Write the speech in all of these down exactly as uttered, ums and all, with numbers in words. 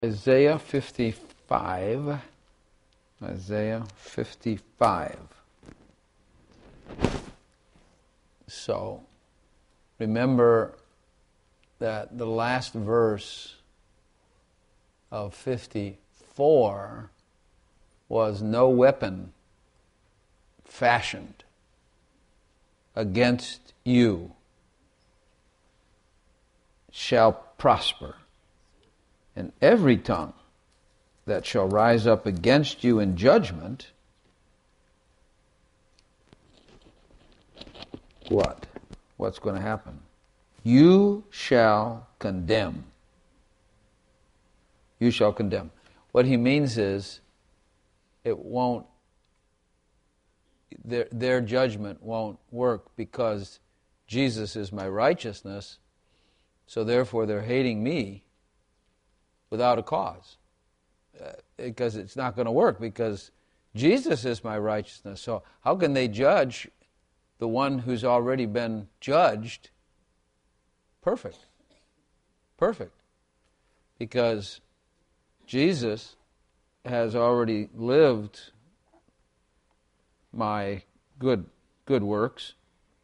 Isaiah fifty-five. Isaiah fifty-five. So, remember that the last verse of fifty-four was no weapon fashioned against you shall prosper, and every tongue that shall rise up against you in judgment, what? What's going to happen? You shall condemn. You shall condemn. What he means is, it won't, their, their judgment won't work because Jesus is my righteousness, so therefore they're hating me without a cause. Uh, because it's not going to work, because Jesus is my righteousness. So how can they judge the one who's already been judged perfect? Perfect. Because Jesus has already lived my good good works.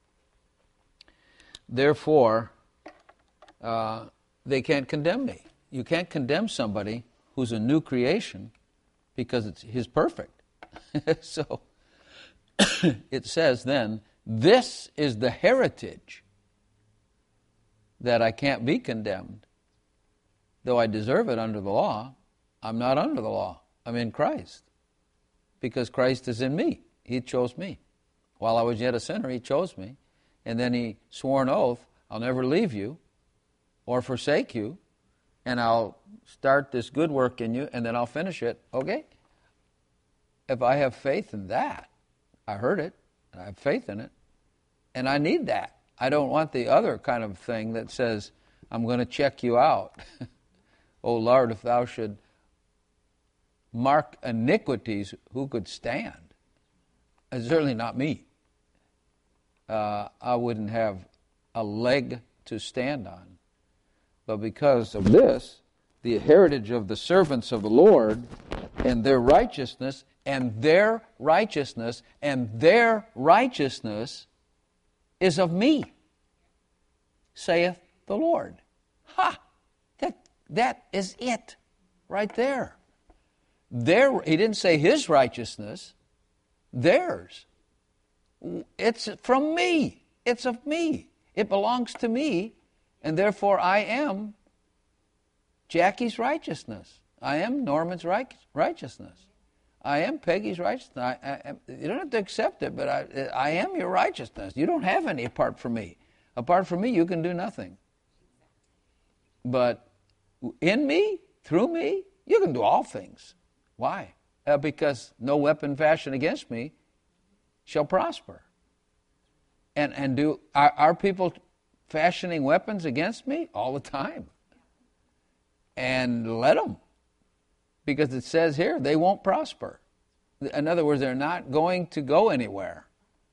Therefore, uh, they can't condemn me. You can't condemn somebody who's a new creation because it's he's perfect. So it says then, this is the heritage that I can't be condemned. Though I deserve it under the law, I'm not under the law. I'm in Christ. Because Christ is in me. He chose me. While I was yet a sinner, He chose me. And then He swore an oath, I'll never leave you or forsake you, and I'll start this good work in you, and then I'll finish it. Okay? If I have faith in that, I heard it, and I have faith in it, and I need that. I don't want the other kind of thing that says, I'm going to check you out. O Lord, if thou should mark iniquities, who could stand? It's certainly not me. Uh, I wouldn't have a leg to stand on. But because of this, the heritage of the servants of the Lord, and their righteousness, and their righteousness, and their righteousness is of me, saith the Lord. Ha! That, that is it, right there. Their, he didn't say his righteousness, theirs. It's from me. It's of me. It belongs to me, and therefore I am Jackie's righteousness. I am Norman's right, righteousness. I am Peggy's righteousness. I, I, you don't have to accept it, but I, I am your righteousness. You don't have any apart from me. Apart from me, you can do nothing. But in me, through me, you can do all things. Why? Uh, because no weapon fashioned against me shall prosper. And and do are, are people fashioning weapons against me? All the time. And let them. Because it says here, they won't prosper. In other words, they're not going to go anywhere.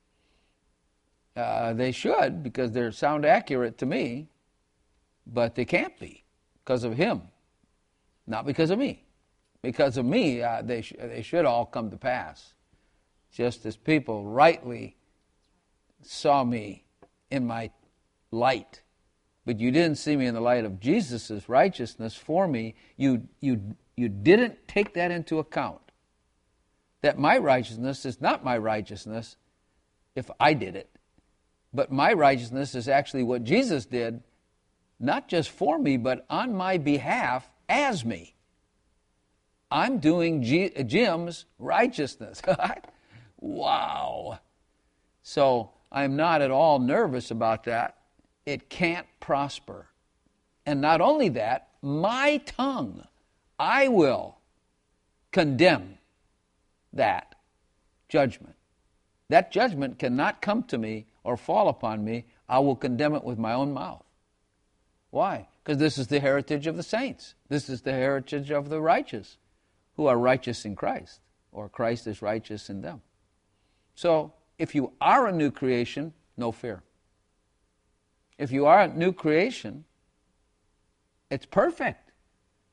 Uh, they should, because they sound accurate to me, but they can't be because of Him, not because of me. Because of me, uh, they, sh- they should all come to pass, just as people rightly saw me in my light. But you didn't see me in the light of Jesus' righteousness for me. You, you, you didn't take that into account. That my righteousness is not my righteousness if I did it. But my righteousness is actually what Jesus did, not just for me, but on my behalf as me. I'm doing G- Jim's righteousness. Wow. So I'm not at all nervous about that. It can't prosper. And not only that, my tongue, I will condemn that judgment. That judgment cannot come to me or fall upon me. I will condemn it with my own mouth. Why? Because this is the heritage of the saints. This is the heritage of the righteous, who are righteous in Christ, or Christ is righteous in them. So, if you are a new creation, no fear. If you are a new creation, it's perfect.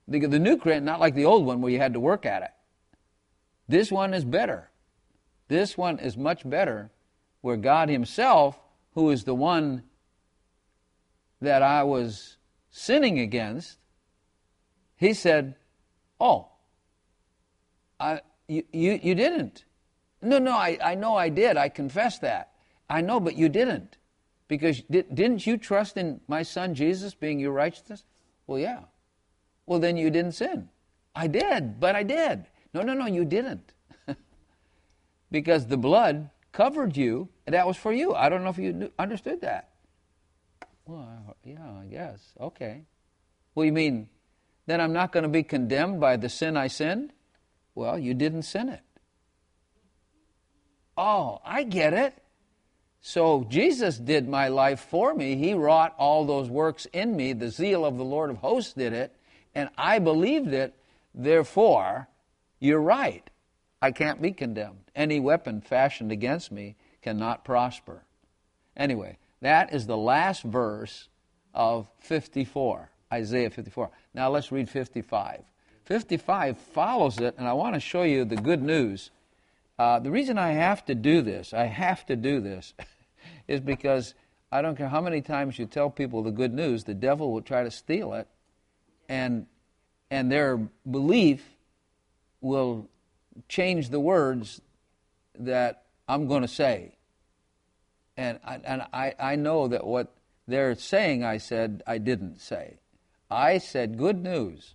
The, the new creation, not like the old one where you had to work at it. This one is better. This one is much better, where God himself, who is the one that I was sinning against, he said, oh, I, you, you, you didn't. No, no, I, I know I did. I confess that. I know, but you didn't. Because did, didn't you trust in my son Jesus being your righteousness? Well, yeah. Well, then you didn't sin. I did, but I did. No, no, no, you didn't. Because the blood covered you, and that was for you. I don't know if you knew, understood that. Well, yeah, I guess. Okay. Well, you mean, then I'm not going to be condemned by the sin I sinned? Well, you didn't sin it. Oh, I get it. So Jesus did my life for me. He wrought all those works in me. The zeal of the Lord of hosts did it, and I believed it. Therefore, you're right. I can't be condemned. Any weapon fashioned against me cannot prosper. Anyway, that is the last verse of fifty-four, Isaiah fifty-four. Now let's read fifty-five. fifty-five follows it, and I want to show you the good news. Uh, the reason I have to do this, I have to do this, is because I don't care how many times you tell people the good news, the devil will try to steal it, and and their belief will change the words that I'm going to say. And I, and I, I know that what they're saying I said, I didn't say. I said good news.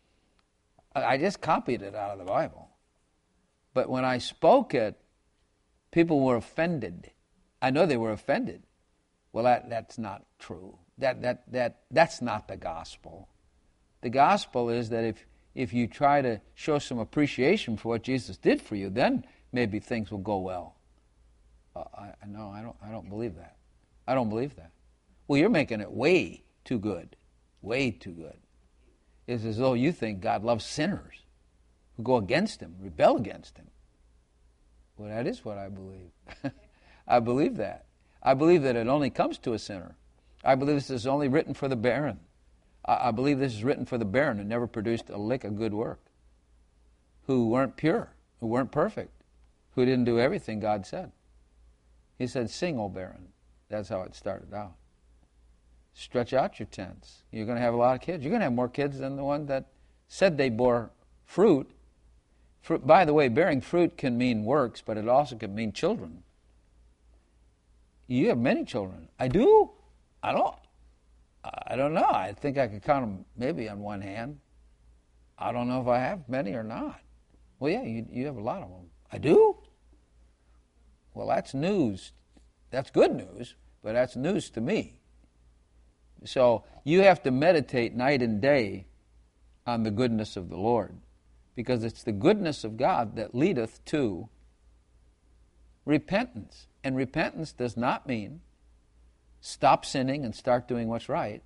I just copied it out of the Bible. But when I spoke it, people were offended. I know they were offended. Well, that, that's not true. That, that, that, that's not the gospel. The gospel is that if, if you try to show some appreciation for what Jesus did for you, then maybe things will go well. Uh, I, no, I don't, I don't believe that. I don't believe that. Well, you're making it way too good. Way too good. It's as though you think God loves sinners who go against him, rebel against him. Well, that is what I believe. I believe that. I believe that it only comes to a sinner. I believe this is only written for the barren. I, I believe this is written for the barren who never produced a lick of good work, who weren't pure, who weren't perfect, who didn't do everything God said. He said, sing, O barren. That's how it started out. Stretch out your tents. You're going to have a lot of kids. You're going to have more kids than the one that said they bore fruit. Fruit. By the way, bearing fruit can mean works, but it also can mean children. You have many children. I do? I don't. I don't know. I think I could count them maybe on one hand. I don't know if I have many or not. Well, yeah, you, you have a lot of them. I do? Well, that's news. That's good news, but that's news to me. So you have to meditate night and day on the goodness of the Lord, because it's the goodness of God that leadeth to repentance. And repentance does not mean stop sinning and start doing what's right.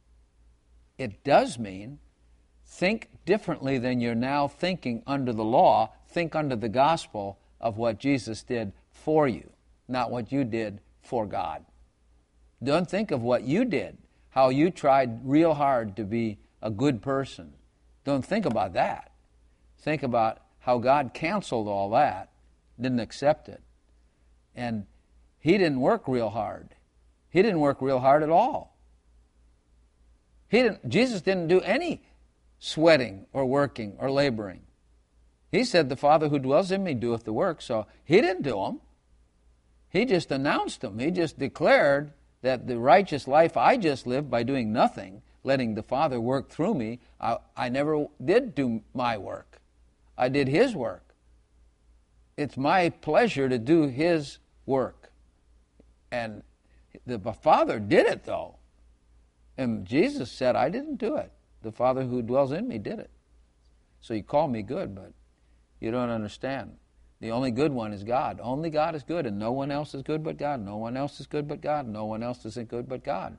It does mean think differently than you're now thinking under the law. Think under the gospel of what Jesus did for you, not what you did for God. Don't think of what you did, how you tried real hard to be a good person. Don't think about that. Think about how God canceled all that, didn't accept it. And he didn't work real hard. He didn't work real hard at all. He didn't. Jesus didn't do any sweating or working or laboring. He said, the Father who dwells in me doeth the work. So he didn't do them. He just announced them. He just declared that the righteous life I just lived by doing nothing, letting the Father work through me, I, I never did do my work. I did his work. It's my pleasure to do his work. And the Father did it, though. And Jesus said, I didn't do it. The Father who dwells in me did it. So you call me good, but you don't understand. The only good one is God. Only God is good, and no one else is good but God. No one else is good but God. No one else isn't good but God.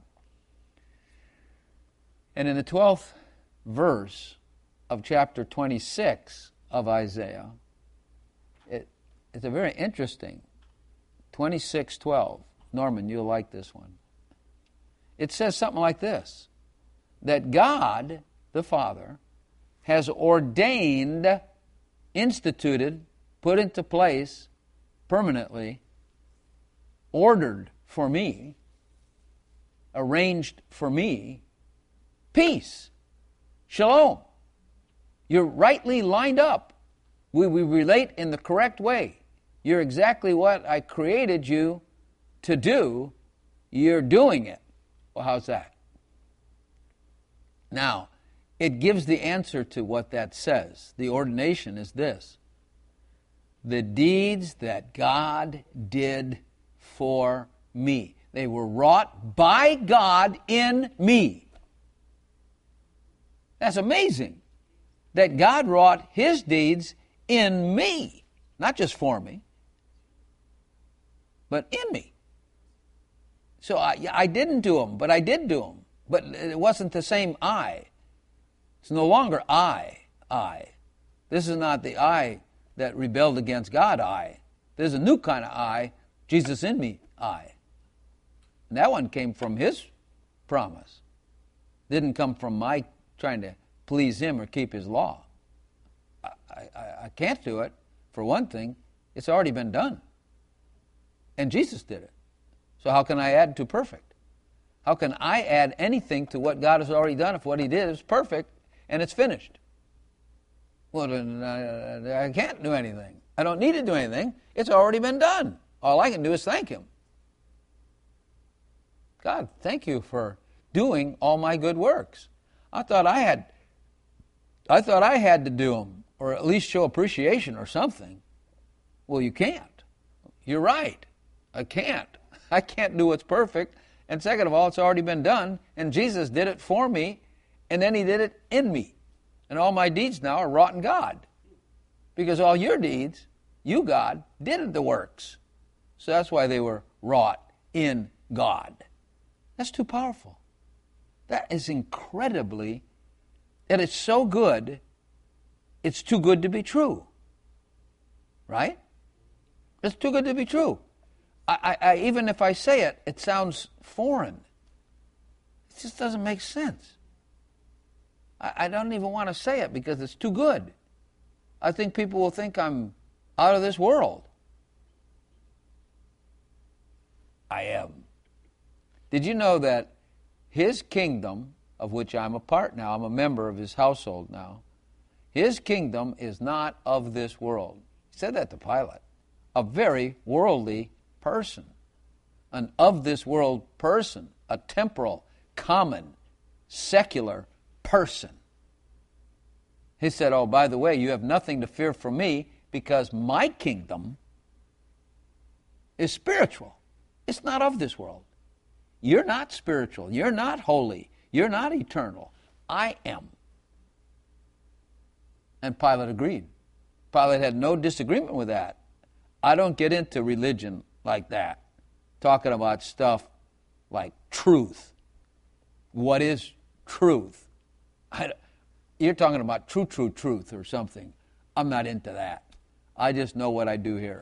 And in the twelfth verse of chapter twenty-six of Isaiah, it, it's a very interesting, twenty-six twelve. Norman, you'll like this one. It says something like this, that God, the Father, has ordained, instituted, put into place permanently, ordered for me, arranged for me, peace, shalom. You're rightly lined up. We, we relate in the correct way. You're exactly what I created you to do. You're doing it. Well, how's that? Now, it gives the answer to what that says. The ordination is this: the deeds that God did for me. They were wrought by God in me. That's amazing. That God wrought His deeds in me. Not just for me, but in me. So I, I didn't do them, but I did do them. But it wasn't the same I. It's no longer I, I. This is not the I that rebelled against God, I. There's a new kind of I, Jesus in me, I. And that one came from His promise. Didn't come from my trying to please Him or keep His law. I, I, I can't do it. For one thing, it's already been done. And Jesus did it. So how can I add to perfect? How can I add anything to what God has already done if what He did is perfect and it's finished? Well, then I, I can't do anything. I don't need to do anything. It's already been done. All I can do is thank Him. God, thank you for doing all my good works. I thought I had, I thought I had to do them, or at least show appreciation or something. Well, you can't. You're right. I can't. I can't do what's perfect. And second of all, it's already been done, and Jesus did it for me, and then He did it in me. And all my deeds now are wrought in God. Because all your deeds, you, God, did the works. So that's why they were wrought in God. That's too powerful. That is incredibly, that it's so good, it's too good to be true. Right? It's too good to be true. I, I, I, even if I say it, it sounds foreign. It just doesn't make sense. I, I don't even want to say it because it's too good. I think people will think I'm out of this world. I am. Did you know that His kingdom, of which I'm a part now, I'm a member of His household now, His kingdom is not of this world. He said that to Pilate. A very worldly person. An of this world person. A temporal, common, secular person. He said, oh, by the way, you have nothing to fear from me because my kingdom is spiritual. It's not of this world. You're not spiritual. You're not holy. You're not eternal. I am. And Pilate agreed. Pilate had no disagreement with that. I don't get into religion like that, talking about stuff like truth. What is truth? I, you're talking about true, true truth or something. I'm not into that. I just know what I do here.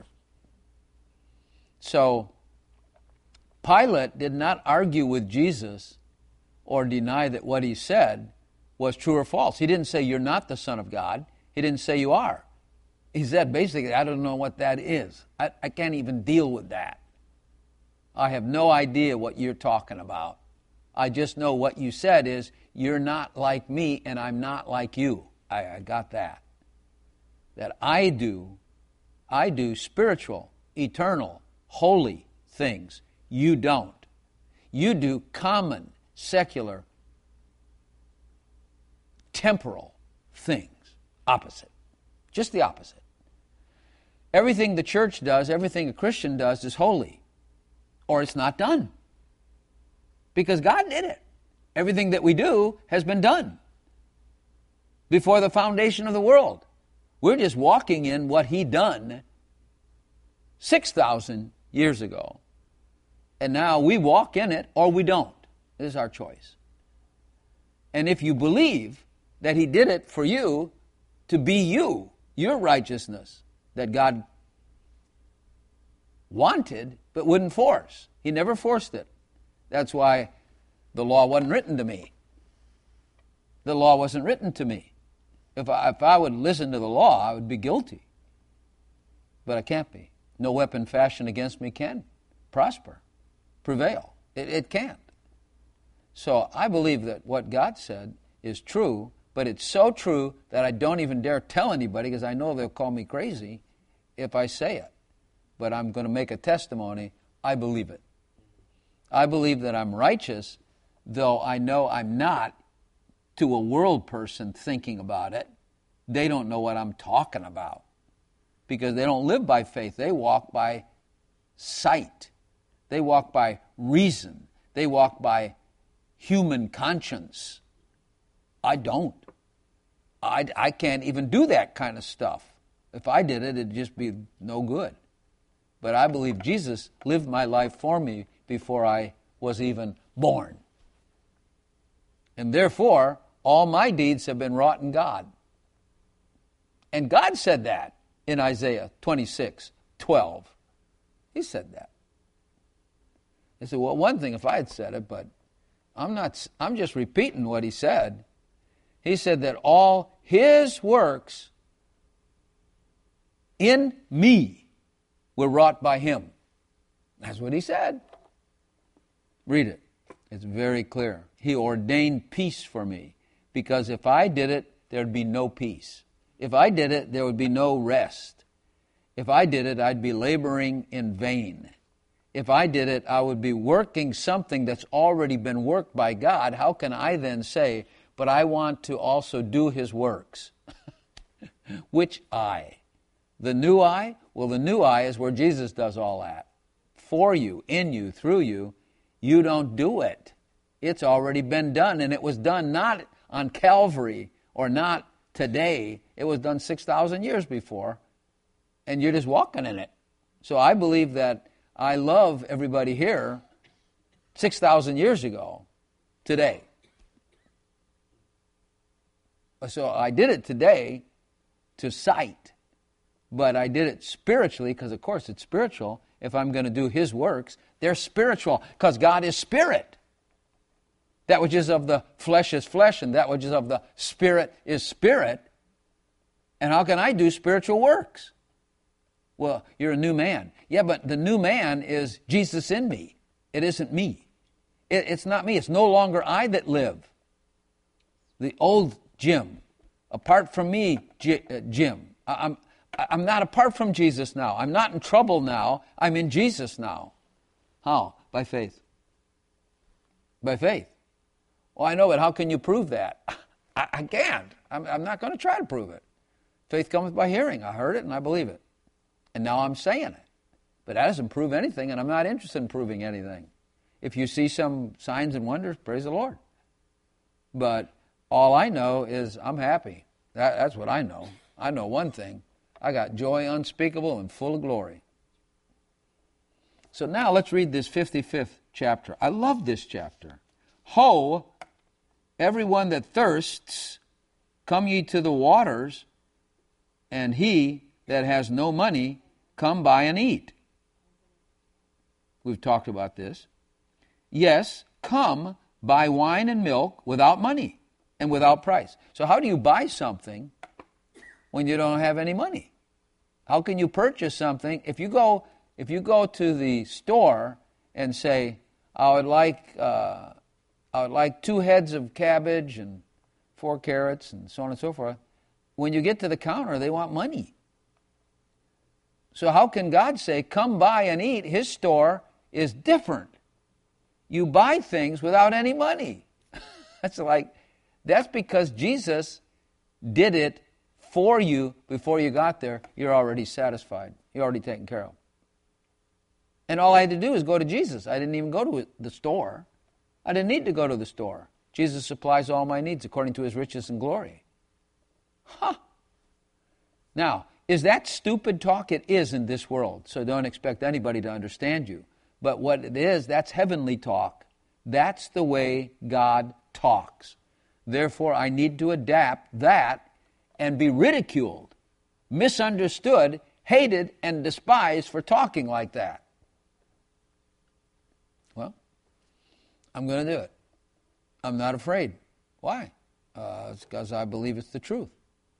So, Pilate did not argue with Jesus or deny that what He said was true or false. He didn't say, you're not the Son of God. He didn't say you are. He said, basically, I don't know what that is. I, I can't even deal with that. I have no idea what you're talking about. I just know what you said is, you're not like me and I'm not like you. I, I got that. That I do, I do spiritual, eternal, holy things. You don't. You do common, secular, temporal things. Opposite. Just the opposite. Everything the church does, everything a Christian does is holy. Or it's not done. Because God did it. Everything that we do has been done before the foundation of the world. We're just walking in what He done six thousand years ago. And now we walk in it or we don't. This is our choice. And if you believe that He did it for you to be you, your righteousness that God wanted but wouldn't force. He never forced it. That's why the law wasn't written to me. The law wasn't written to me. If I, if I would listen to the law, I would be guilty. But I can't be. No weapon fashioned against me can prosper, prevail. It, it can't. So I believe that what God said is true, but it's so true that I don't even dare tell anybody because I know they'll call me crazy if I say it. But I'm going to make a testimony. I believe it. I believe that I'm righteous, though I know I'm not to a world person thinking about it. They don't know what I'm talking about because they don't live by faith. They walk by sight. They walk by reason. They walk by human conscience. I don't. I, I can't even do that kind of stuff. If I did it, it'd just be no good. But I believe Jesus lived my life for me before I was even born. And therefore, all my deeds have been wrought in God. And God said that in Isaiah twenty-six twelve. He said that. He said, well, one thing if I had said it, but I'm not, I'm just repeating what he said. He said that all his works in me were wrought by him. That's what he said. Read it. It's very clear. He ordained peace for me because if I did it, there'd be no peace. If I did it, there would be no rest. If I did it, I'd be laboring in vain. If I did it, I would be working something that's already been worked by God. How can I then say, but I want to also do his works? Which I? The new I? Well, the new I is where Jesus does all that. For you, in you, through you. You don't do it. It's already been done, and it was done not on Calvary or not today. It was done six thousand years before, and you're just walking in it. So I believe that I love everybody here six thousand years ago, today. So I did it today to sight, but I did it spiritually because, of course, it's spiritual. If I'm going to do his works, they're spiritual because God is spirit. That which is of the flesh is flesh, and that which is of the spirit is spirit. And how can I do spiritual works? Well, you're a new man. Yeah, but the new man is Jesus in me. It isn't me. It, it's not me. It's no longer I that live. The old Jim. Apart from me, J- uh, Jim. I, I'm, I'm not apart from Jesus now. I'm not in trouble now. I'm in Jesus now. How? By faith. By faith. Well, I know, but how can you prove that? I, I can't. I'm, I'm not going to try to prove it. Faith cometh by hearing. I heard it and I believe it. And now I'm saying it. But that doesn't prove anything, and I'm not interested in proving anything. If you see some signs and wonders, praise the Lord. But all I know is I'm happy. That, that's what I know. I know one thing. I got joy unspeakable and full of glory. So now let's read this fifty-fifth chapter. I love this chapter. Ho, everyone that thirsts, come ye to the waters, and he that has no money, come buy and eat. We've talked about this. Yes, come buy wine and milk without money and without price. So how do you buy something when you don't have any money? How can you purchase something? If you go, if you go to the store and say, I would like, uh, I would like two heads of cabbage and four carrots and so on and so forth, when you get to the counter, they want money. So how can God say, come buy and eat? His store is different. You buy things without any money. That's like, that's because Jesus did it for you before you got there. You're already satisfied. You're already taken care of. And all I had to do is go to Jesus. I didn't even go to the store. I didn't need to go to the store. Jesus supplies all my needs according to his riches and glory. Huh. Now, is that stupid talk? It is in this world, so don't expect anybody to understand you. But what it is, that's heavenly talk. That's the way God talks. Therefore, I need to adapt that and be ridiculed, misunderstood, hated, and despised for talking like that. Well, I'm going to do it. I'm not afraid. Why? Uh, it's because I believe it's the truth.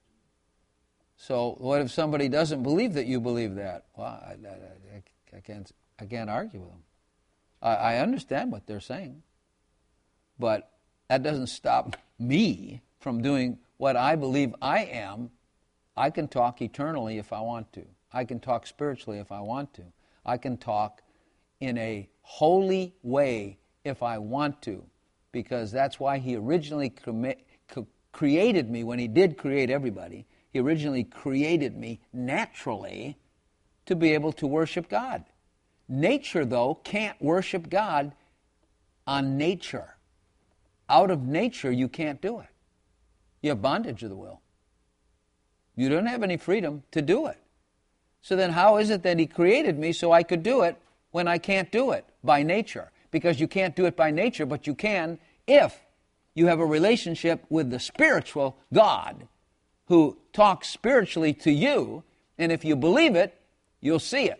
So what if somebody doesn't believe that you believe that? Well, I, I, I can't I can't argue with them. I, I understand what they're saying, but that doesn't stop me from doing what I believe I am. I can talk eternally if I want to. I can talk spiritually if I want to. I can talk in a holy way if I want to, because that's why he originally created me when he did create everybody. He originally created me naturally to be able to worship God. Nature, though, can't worship God on nature. Out of nature, you can't do it. You have bondage of the will. You don't have any freedom to do it. So then how is it that he created me so I could do it when I can't do it by nature? Because you can't do it by nature, but you can if you have a relationship with the spiritual God who talks spiritually to you, and if you believe it, you'll see it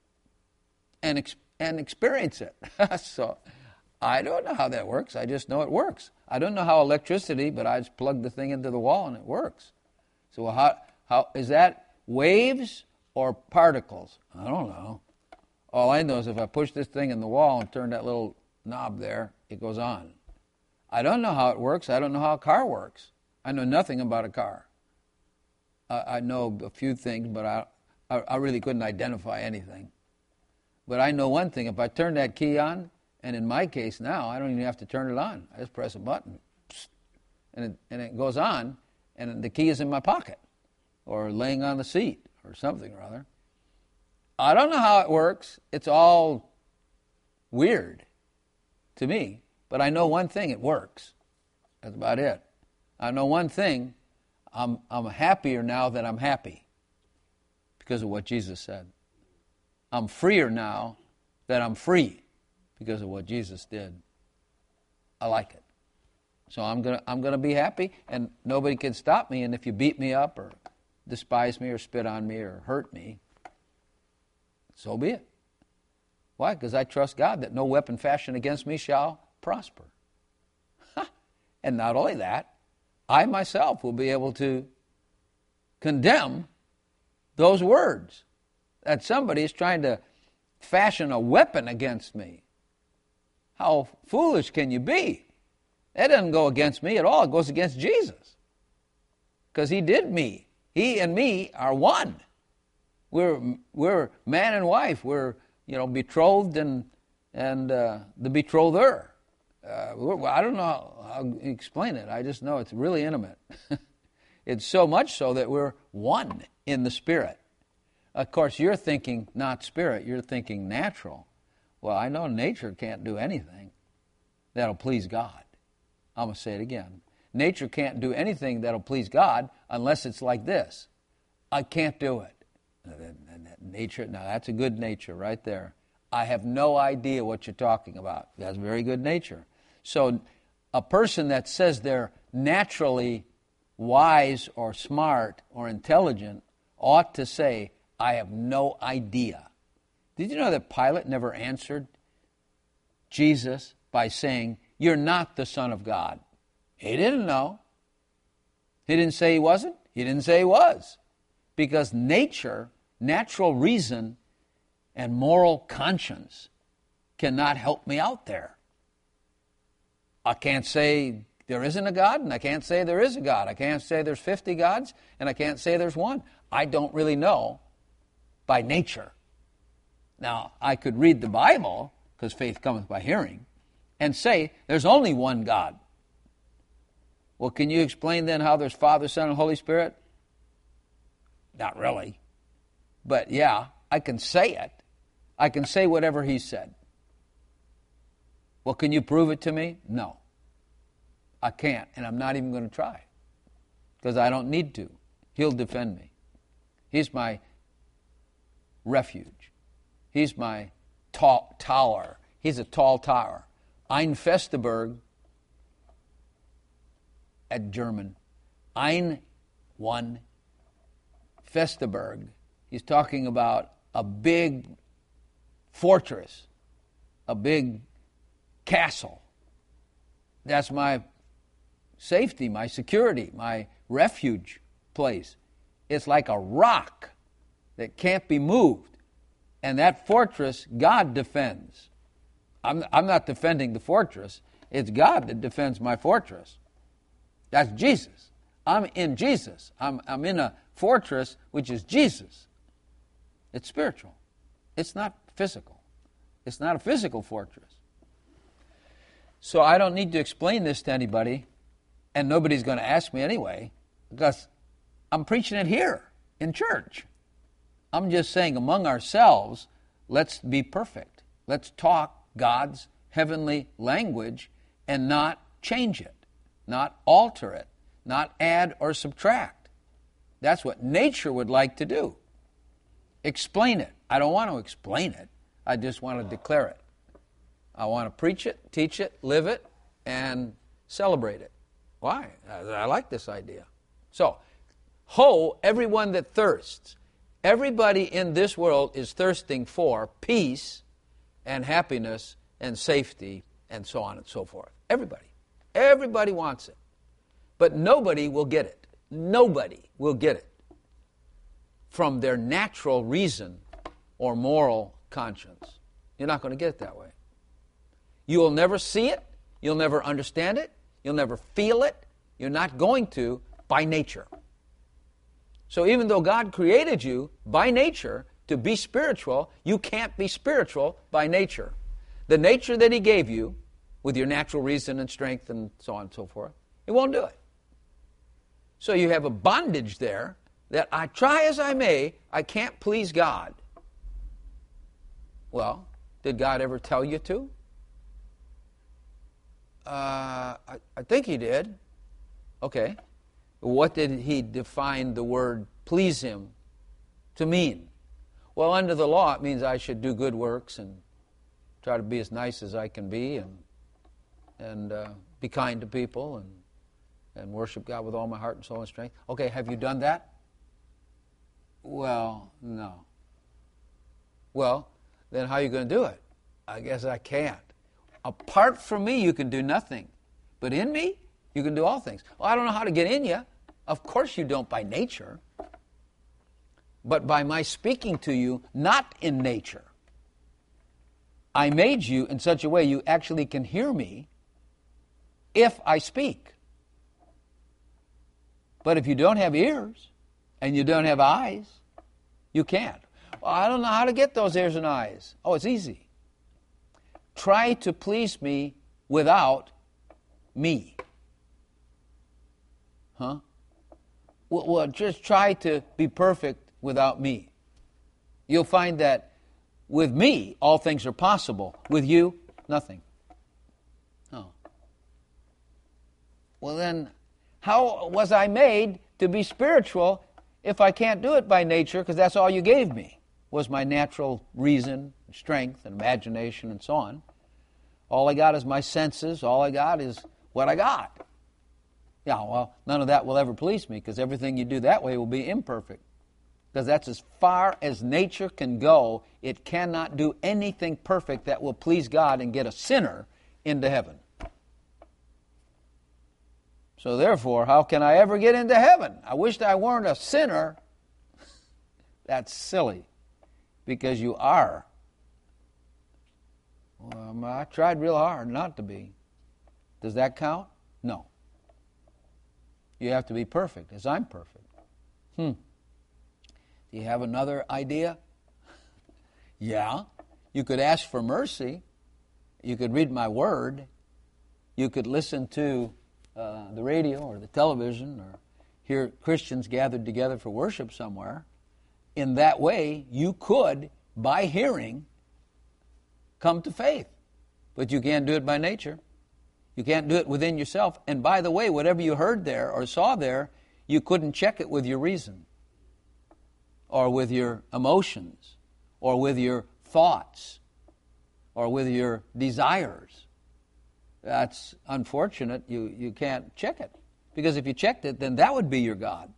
and ex- and experience it. So I don't know how that works. I just know it works. I don't know how electricity, but I just plug the thing into the wall and it works. So how how is that waves or particles? I don't know. All I know is if I push this thing in the wall and turn that little knob there, it goes on. I don't know how it works. I don't know how a car works. I know nothing about a car. I, I know a few things, but I, I I really couldn't identify anything. But I know one thing. If I turn that key on, and in my case now, I don't even have to turn it on. I just press a button, and it, and it goes on, and the key is in my pocket or laying on the seat or something or other. I don't know how it works. It's all weird to me, but I know one thing, it works. That's about it. I know one thing, I'm I'm happier now that I'm happy because of what Jesus said. I'm freer now that I'm free because of what Jesus did. I like it. So I'm gonna I'm gonna be happy, and nobody can stop me. And if you beat me up or despise me or spit on me or hurt me, so be it. Why? Because I trust God that no weapon fashioned against me shall prosper. And not only that, I myself will be able to condemn those words that somebody is trying to fashion a weapon against me. How foolish can you be? That doesn't go against me at all. It goes against Jesus. Because he did me. He and me are one. We're we're man and wife. We're you know betrothed and and uh, the betrother. Uh, I don't know how to explain it. I just know it's really intimate. It's so much so that we're one in the spirit. Of course, you're thinking not spirit. You're thinking natural. Well, I know nature can't do anything that'll please God. I'm going to say it again. Nature can't do anything that'll please God unless it's like this. I can't do it. Nature, now that's a good nature right there. I have no idea what you're talking about. That's very good nature. So a person that says they're naturally wise or smart or intelligent ought to say, I have no idea. Did you know that Pilate never answered Jesus by saying, you're not the Son of God? He didn't know. He didn't say he wasn't. He didn't say he was. Because nature, natural reason, and moral conscience cannot help me out there. I can't say there isn't a God, and I can't say there is a God. I can't say there's fifty gods, and I can't say there's one. I don't really know by nature. Now, I could read the Bible, because faith cometh by hearing, and say there's only one God. Well, can you explain then how there's Father, Son, and Holy Spirit? Not really. But yeah, I can say it. I can say whatever he said. Well, can you prove it to me? No. I can't, and I'm not even going to try. Because I don't need to. He'll defend me. He's my refuge. He's my tall tower. He's a tall tower. Ein Festeberg, at German. Ein, one, Festeberg. He's talking about a big fortress, a big castle. That's my safety, my security, my refuge place. It's like a rock that can't be moved. And that fortress, God defends. I'm, I'm not defending the fortress. It's God that defends my fortress. That's Jesus. I'm in Jesus. I'm, I'm in a fortress which is Jesus. It's spiritual. It's not physical. It's not a physical fortress. So I don't need to explain this to anybody, and nobody's going to ask me anyway, because I'm preaching it here in church. I'm just saying among ourselves, let's be perfect. Let's talk God's heavenly language and not change it, not alter it, not add or subtract. That's what nature would like to do. Explain it. I don't want to explain it. I just want to declare it. I want to preach it, teach it, live it, and celebrate it. Why? I, I like this idea. So, ho, everyone that thirsts. Everybody in this world is thirsting for peace and happiness and safety and so on and so forth. Everybody. Everybody wants it. But nobody will get it. Nobody will get it from their natural reason or moral conscience. You're not going to get it that way. You will never see it. You'll never understand it. You'll never feel it. You're not going to by nature. So even though God created you by nature to be spiritual, you can't be spiritual by nature. The nature that He gave you, with your natural reason and strength and so on and so forth, it won't do it. So you have a bondage there that I try as I may, I can't please God. Well, did God ever tell you to? Uh, I, I think He did. Okay. What did He define the word please Him to mean? Well, under the law, it means I should do good works and try to be as nice as I can be and and uh, be kind to people and and worship God with all my heart and soul and strength. Okay, have you done that? Well, no. Well, then how are you going to do it? I guess I can't. Apart from me, you can do nothing. But in me, you can do all things. Well, I don't know how to get in you. Of course you don't by nature. But by my speaking to you, not in nature. I made you in such a way you actually can hear me if I speak. But if you don't have ears and you don't have eyes, you can't. Well, I don't know how to get those ears and eyes. Oh, it's easy. Try to please me without me. Huh? Well, well, just try to be perfect without me. You'll find that with me, all things are possible. With you, nothing. Oh. Well, then, how was I made to be spiritual if I can't do it by nature, because that's all you gave me, was my natural reason, strength, and imagination, and so on. All I got is my senses. All I got is what I got. Yeah, well, none of that will ever please me, because everything you do that way will be imperfect. Because that's as far as nature can go. It cannot do anything perfect that will please God and get a sinner into heaven. So therefore, how can I ever get into heaven? I wish I weren't a sinner. That's silly, because you are. Well, I tried real hard not to be. Does that count? No. You have to be perfect, as I'm perfect. Hmm. Do you have another idea? Yeah. You could ask for mercy. You could read my word. You could listen to uh, the radio or the television or hear Christians gathered together for worship somewhere. In that way, you could, by hearing, come to faith. But you can't do it by nature. You can't do it within yourself. And by the way, whatever you heard there or saw there, you couldn't check it with your reason or with your emotions or with your thoughts or with your desires. That's unfortunate. You, you can't check it. Because if you checked it, then that would be your God.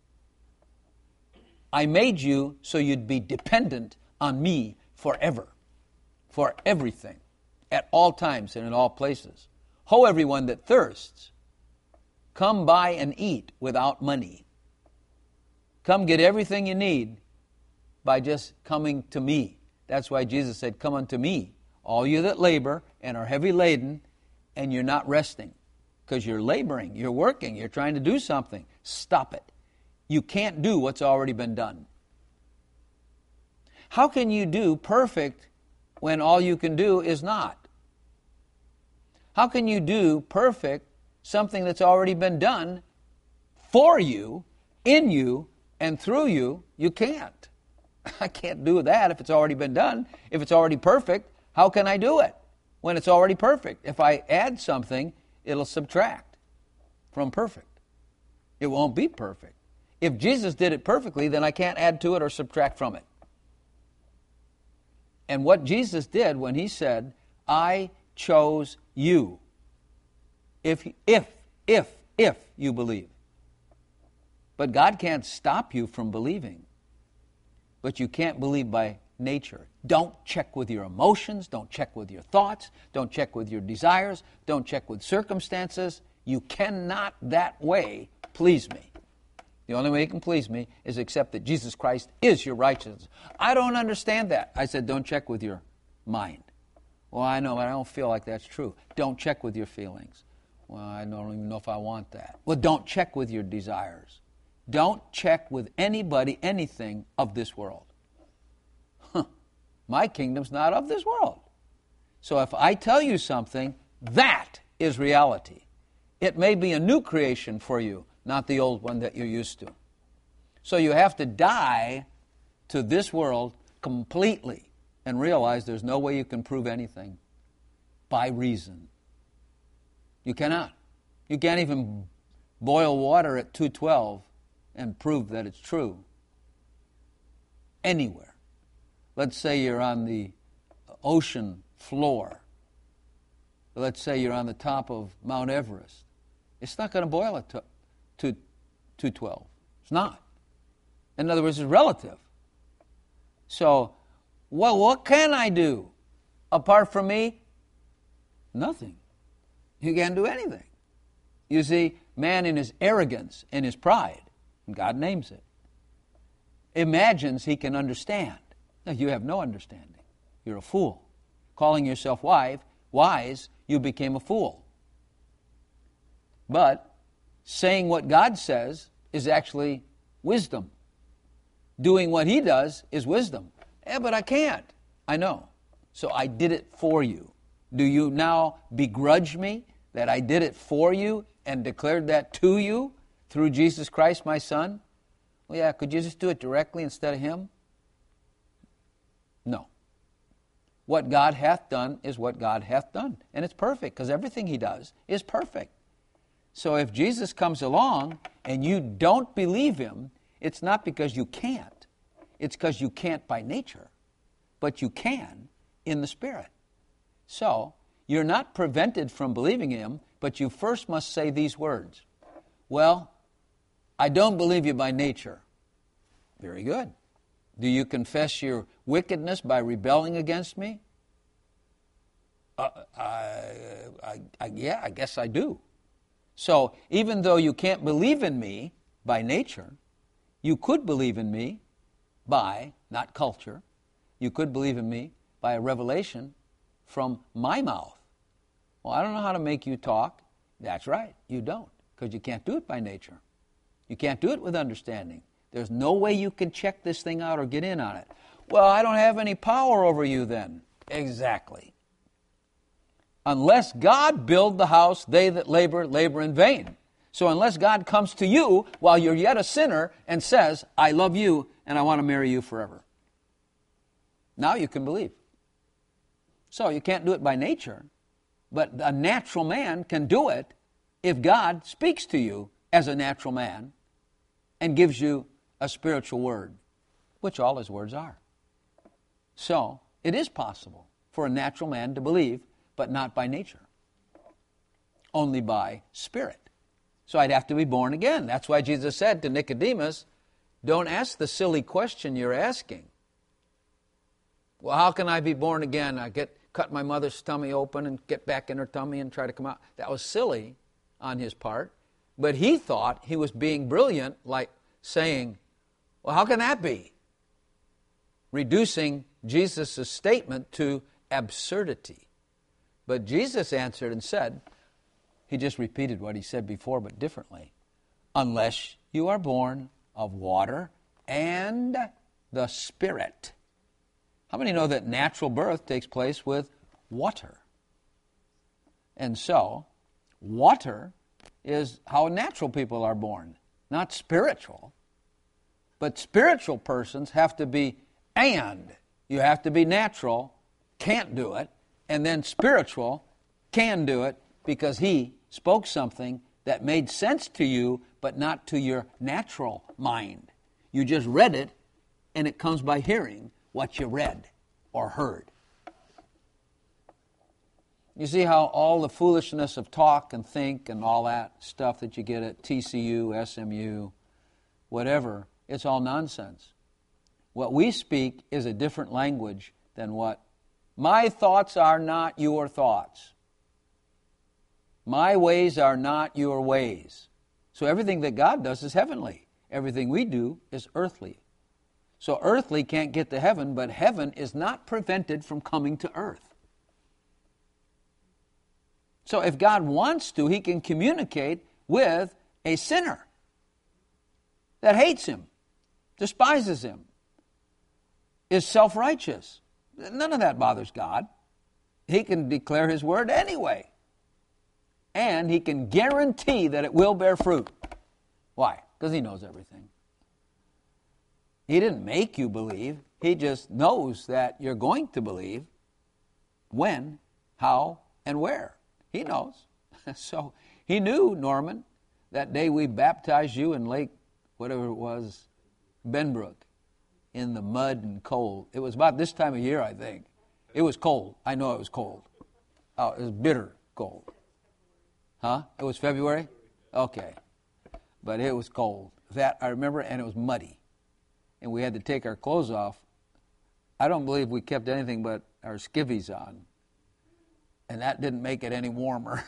I made you so you'd be dependent on me forever, for everything, at all times and in all places. Ho, everyone that thirsts, come buy and eat without money. Come get everything you need by just coming to me. That's why Jesus said, come unto me, all you that labor and are heavy laden, and you're not resting. Because you're laboring, you're working, you're trying to do something. Stop it. You can't do what's already been done. How can you do perfect when all you can do is not? How can you do perfect something that's already been done for you, in you, and through you? You can't. I can't do that if it's already been done. If it's already perfect, how can I do it when it's already perfect? If I add something, it'll subtract from perfect. It won't be perfect. If Jesus did it perfectly, then I can't add to it or subtract from it. And what Jesus did when he said, I chose you, if, if, if, if you believe. But God can't stop you from believing. But you can't believe by nature. Don't check with your emotions. Don't check with your thoughts. Don't check with your desires. Don't check with circumstances. You cannot that way please me. The only way you can please me is accept that Jesus Christ is your righteousness. I don't understand that. I said, don't check with your mind. Well, I know, but I don't feel like that's true. Don't check with your feelings. Well, I don't even know if I want that. Well, don't check with your desires. Don't check with anybody, anything of this world. Huh. My kingdom's not of this world. So if I tell you something, that is reality. It may be a new creation for you, not the old one that you're used to. So you have to die to this world completely and realize there's no way you can prove anything by reason. You cannot. You can't even boil water at two twelve and prove that it's true anywhere. Let's say you're on the ocean floor. Let's say you're on the top of Mount Everest. It's not going to boil at two twelve. It's not. In other words, it's relative. So, well, what can I do? Apart from me, nothing. You can't do anything. You see, man in his arrogance and his pride, and God names it, imagines he can understand. No, you have no understanding. You're a fool. Calling yourself wise, wise, you became a fool. But saying what God says is actually wisdom. Doing what he does is wisdom. Yeah, but I can't. I know. So I did it for you. Do you now begrudge me that I did it for you and declared that to you through Jesus Christ, my Son? Well, yeah, could you just do it directly instead of him? No. What God hath done is what God hath done. And it's perfect, because everything he does is perfect. So if Jesus comes along and you don't believe him, it's not because you can't. It's because you can't by nature. But you can in the Spirit. So you're not prevented from believing him, but you first must say these words. Well, I don't believe you by nature. Very good. Do you confess your wickedness by rebelling against me? Uh, I, I, I, yeah, I guess I do. So even though you can't believe in me by nature, you could believe in me by, not culture, you could believe in me by a revelation from my mouth. Well, I don't know how to make you talk. That's right, you don't, because you can't do it by nature. You can't do it with understanding. There's no way you can check this thing out or get in on it. Well, I don't have any power over you then. Exactly. Unless God build the house, they that labor, labor in vain. So unless God comes to you while you're yet a sinner and says, I love you and I want to marry you forever, now you can believe. So you can't do it by nature, but a natural man can do it if God speaks to you as a natural man and gives you a spiritual word, which all his words are. So it is possible for a natural man to believe, but not by nature, only by spirit. So I'd have to be born again. That's why Jesus said to Nicodemus, don't ask the silly question you're asking. Well, how can I be born again? I get cut my mother's tummy open and get back in her tummy and try to come out. That was silly on his part. But he thought he was being brilliant, like saying, Well, how can that be? Reducing Jesus' statement to absurdity. But Jesus answered and said, he just repeated what he said before, but differently. Unless you are born of water and the Spirit. How many know that natural birth takes place with water? And so, water is how natural people are born, not spiritual. But spiritual persons have to be and. You have to be natural, can't do it, and then spiritual, can do it, because he spoke something that made sense to you, but not to your natural mind. You just read it, and it comes by hearing what you read or heard. You see how all the foolishness of talk and think and all that stuff that you get at T C U, S M U, whatever, it's all nonsense. What we speak is a different language than what my thoughts are not your thoughts. My ways are not your ways. So everything that God does is heavenly. Everything we do is earthly. So earthly can't get to heaven, but heaven is not prevented from coming to earth. So if God wants to, he can communicate with a sinner that hates him, despises him, is self-righteous. None of that bothers God. He can declare his word anyway. And he can guarantee that it will bear fruit. Why? Because he knows everything. He didn't make you believe. He just knows that you're going to believe when, how, and where. He knows. So he knew, Norman, that day we baptized you in Lake, whatever it was, Benbrook, in the mud and cold. It was about this time of year, I think. It was cold. I know it was cold. Oh, it was bitter cold. Huh? It was February? Okay. But it was cold. That I remember, and it was muddy. And we had to take our clothes off. I don't believe we kept anything but our skivvies on. And that didn't make it any warmer.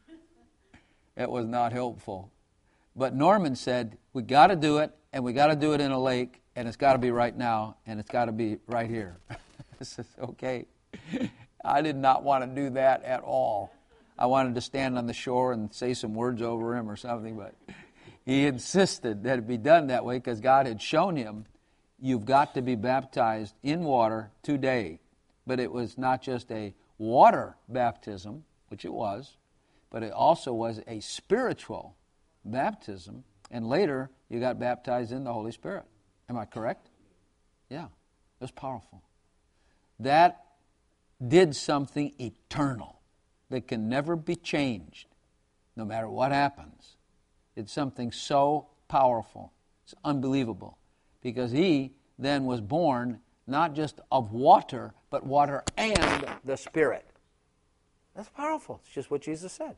It was not helpful. But Norman said, we got to do it, and we got to do it in a lake, and it's got to be right now, and it's got to be right here. I said, okay. I did not want to do that at all. I wanted to stand on the shore and say some words over him or something, but he insisted that it be done that way because God had shown him, you've got to be baptized in water today. But it was not just a water baptism, which it was, but it also was a spiritual baptism, and later you got baptized in the Holy Spirit. Am I correct? Yeah, it was powerful. That did something eternal that can never be changed, no matter what happens. It's something so powerful. It's unbelievable. Because he then was born not just of water, but water and the Spirit. That's powerful. It's just what Jesus said.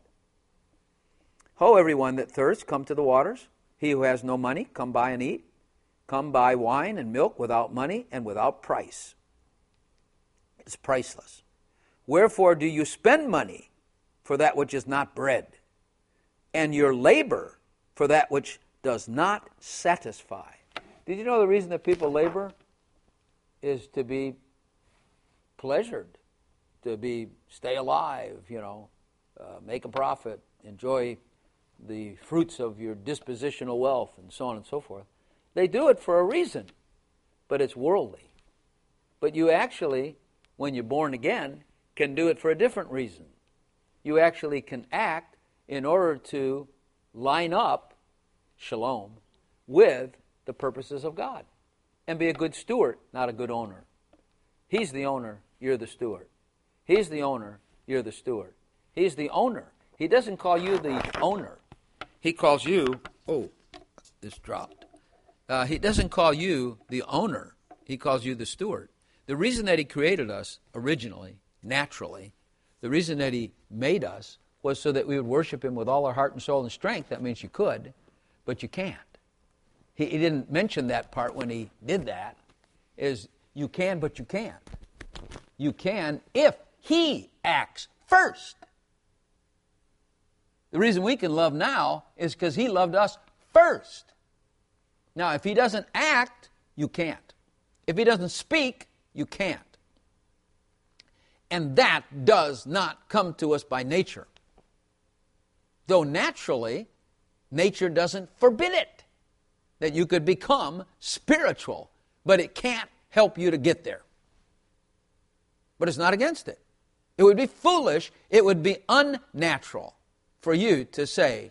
Ho, everyone that thirsts, come to the waters. He who has no money, come buy and eat. Come buy wine and milk without money and without price. It's priceless. Wherefore do you spend money for that which is not bread, and your labor for that which does not satisfy? Did you know the reason that people labor is to be pleasured, to be stay alive, you know, uh, make a profit, enjoy the fruits of your dispositional wealth, and so on and so forth. They do it for a reason, but it's worldly. But you actually, when you're born again, can do it for a different reason. You actually can act in order to line up, shalom, with the purposes of God and be a good steward, not a good owner. He's the owner, you're the steward. He's the owner, you're the steward. He's the owner. He doesn't call you the owner. He calls you, oh, this dropped. Uh, he doesn't call you the owner. He calls you the steward. The reason that he created us originally, naturally, the reason that he made us was so that we would worship him with all our heart and soul and strength. That means you could, but you can't. He, he didn't mention that part when he did that, is you can, but you can't. You can if he acts first. The reason we can love now is because he loved us first. Now, if he doesn't act you can't. If he doesn't speak, you can't. And that does not come to us by nature. Though naturally, nature doesn't forbid it, that you could become spiritual, but it can't help you to get there. But it's not against it. It would be foolish, it would be unnatural for you to say,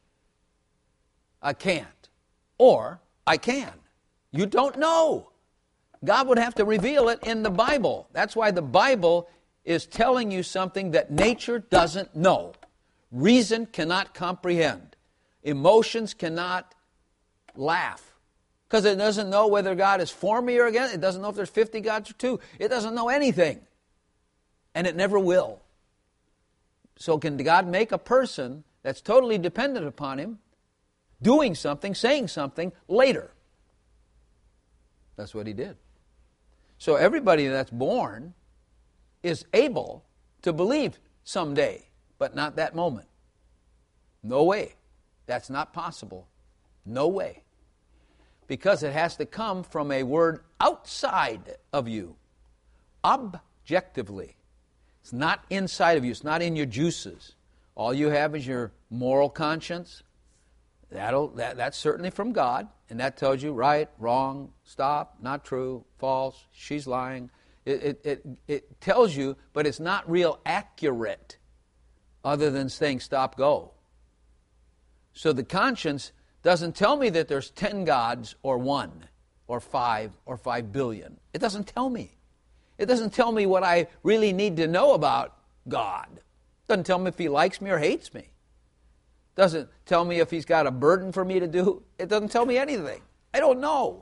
I can't, or I can. You don't know. God would have to reveal it in the Bible. That's why the Bible is telling you something that nature doesn't know. Reason cannot comprehend. Emotions cannot laugh. Because it doesn't know whether God is for me or against. It doesn't know if there's fifty gods or two. It doesn't know anything. And it never will. So can God make a person that's totally dependent upon Him doing something, saying something later? That's what He did. So everybody that's born is able to believe someday, but not that moment. No way. That's not possible. No way. Because it has to come from a word outside of you, objectively. It's not inside of you. It's not in your juices. All you have is your moral conscience. That'll, that, that's certainly from God, and that tells you right, wrong, stop, not true, false, she's lying. It, it, it, it tells you, but it's not real accurate other than saying stop, go. So the conscience doesn't tell me that there's ten gods or one or five or five billion. It doesn't tell me. It doesn't tell me what I really need to know about God. It doesn't tell me if He likes me or hates me. It doesn't tell me if He's got a burden for me to do. It doesn't tell me anything. I don't know.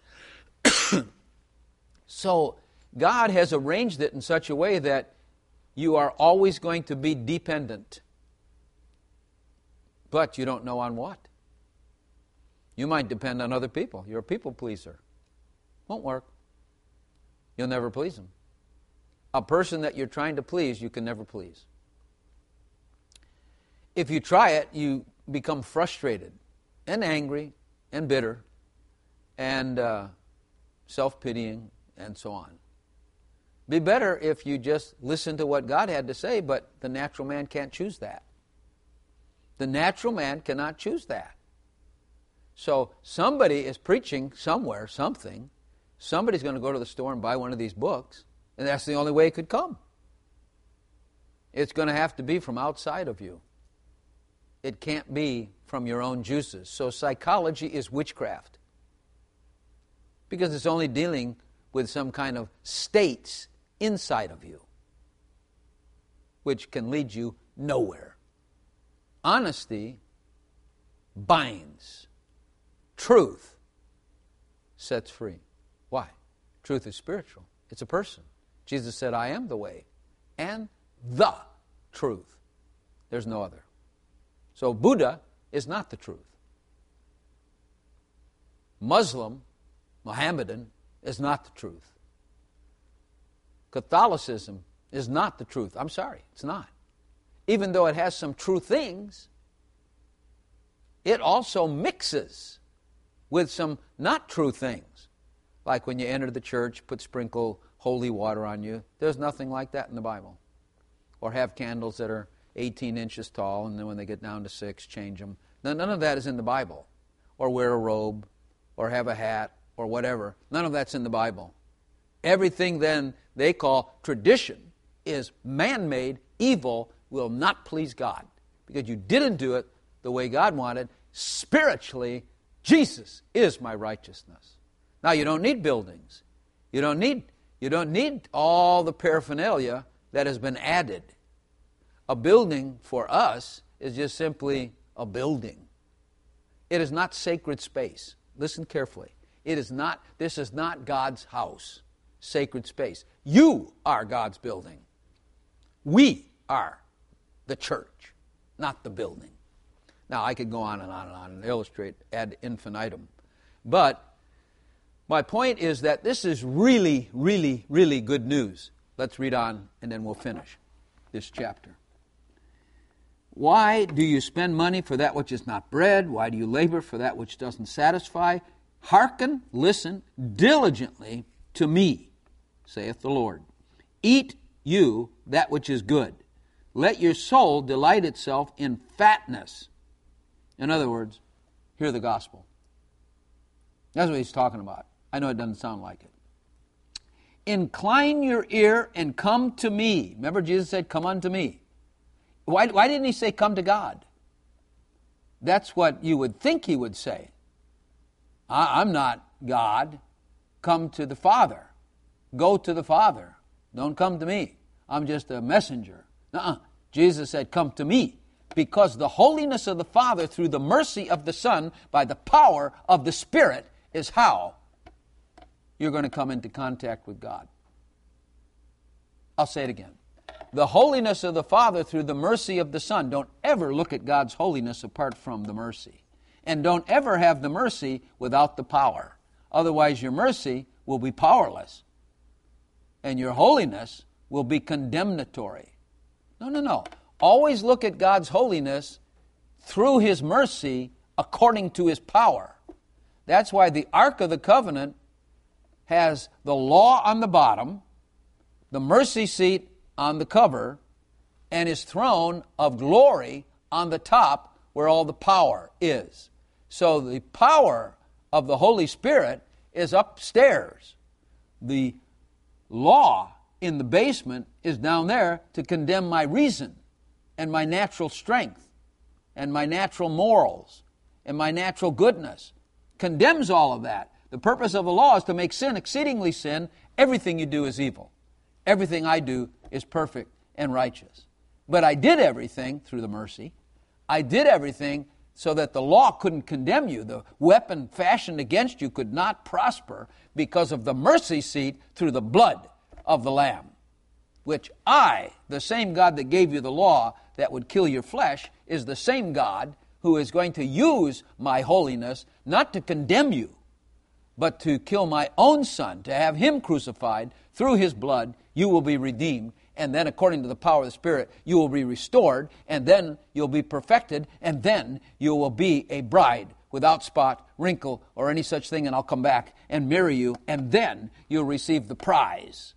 So God has arranged it in such a way that you are always going to be dependent. But you don't know on what. You might depend on other people. You're a people pleaser. Won't work. You'll never please them. A person that you're trying to please, you can never please. If you try it, you become frustrated and angry and bitter and uh, self-pitying and so on. Be better if you just listen to what God had to say, but the natural man can't choose that. The natural man cannot choose that. So somebody is preaching somewhere something. Somebody's going to go to the store and buy one of these books, and that's the only way it could come. It's going to have to be from outside of you. It can't be from your own juices. So psychology is witchcraft, because it's only dealing with some kind of states inside of you, which can lead you nowhere. Honesty binds. Truth sets free. Why? Truth is spiritual. It's a person. Jesus said, I am the way and the truth. There's no other. So Buddha is not the truth. Muslim, Mohammedan, is not the truth. Catholicism is not the truth. I'm sorry, it's not. Even though it has some true things, it also mixes with some not true things. Like when you enter the church, put sprinkle holy water on you. There's nothing like that in the Bible. Or have candles that are eighteen inches tall, and then when they get down to six, change them. None of that is in the Bible. Or wear a robe, or have a hat, or whatever. None of that's in the Bible. Everything then they call tradition is man-made, evil, will not please God. Because you didn't do it the way God wanted. Spiritually, Jesus is my righteousness. Now, you don't need buildings. You don't need, you don't need all the paraphernalia that has been added. A building for us is just simply a building. It is not sacred space. Listen carefully. It is not, this is not God's house, sacred space. You are God's building. We are the church, not the building. Now, I could go on and on and on and illustrate ad infinitum. But my point is that this is really, really, really good news. Let's read on, and then we'll finish this chapter. Why do you spend money for that which is not bread? Why do you labor for that which doesn't satisfy? Hearken, listen diligently to me, saith the Lord. Eat you that which is good. Let your soul delight itself in fatness. In other words, hear the gospel. That's what he's talking about. I know it doesn't sound like it. Incline your ear and come to me. Remember Jesus said, come unto me. Why, why didn't he say come to God? That's what you would think he would say. I, I'm not God. Come to the Father. Go to the Father. Don't come to me. I'm just a messenger. Uh-uh. Jesus said, come to me. Because the holiness of the Father through the mercy of the Son by the power of the Spirit is how you're going to come into contact with God. I'll say it again. The holiness of the Father through the mercy of the Son. Don't ever look at God's holiness apart from the mercy. And don't ever have the mercy without the power. Otherwise your mercy will be powerless. And your holiness will be condemnatory. No, no, no. Always look at God's holiness through His mercy according to His power. That's why the Ark of the Covenant has the law on the bottom, the mercy seat on the cover, and His throne of glory on the top where all the power is. So the power of the Holy Spirit is upstairs. The law in the basement is down there to condemn my reason and my natural strength and my natural morals and my natural goodness. Condemns all of that. The purpose of the law is to make sin exceedingly sin. Everything you do is evil. Everything I do is perfect and righteous. But I did everything through the mercy. I did everything so that the law couldn't condemn you. The weapon fashioned against you could not prosper because of the mercy seat through the blood of the Lamb, which I, the same God that gave you the law that would kill your flesh, is the same God who is going to use my holiness not to condemn you, but to kill my own Son, to have Him crucified. Through His blood, you will be redeemed, and then according to the power of the Spirit, you will be restored, and then you'll be perfected, and then you will be a bride without spot, wrinkle, or any such thing, and I'll come back and marry you, and then you'll receive the prize,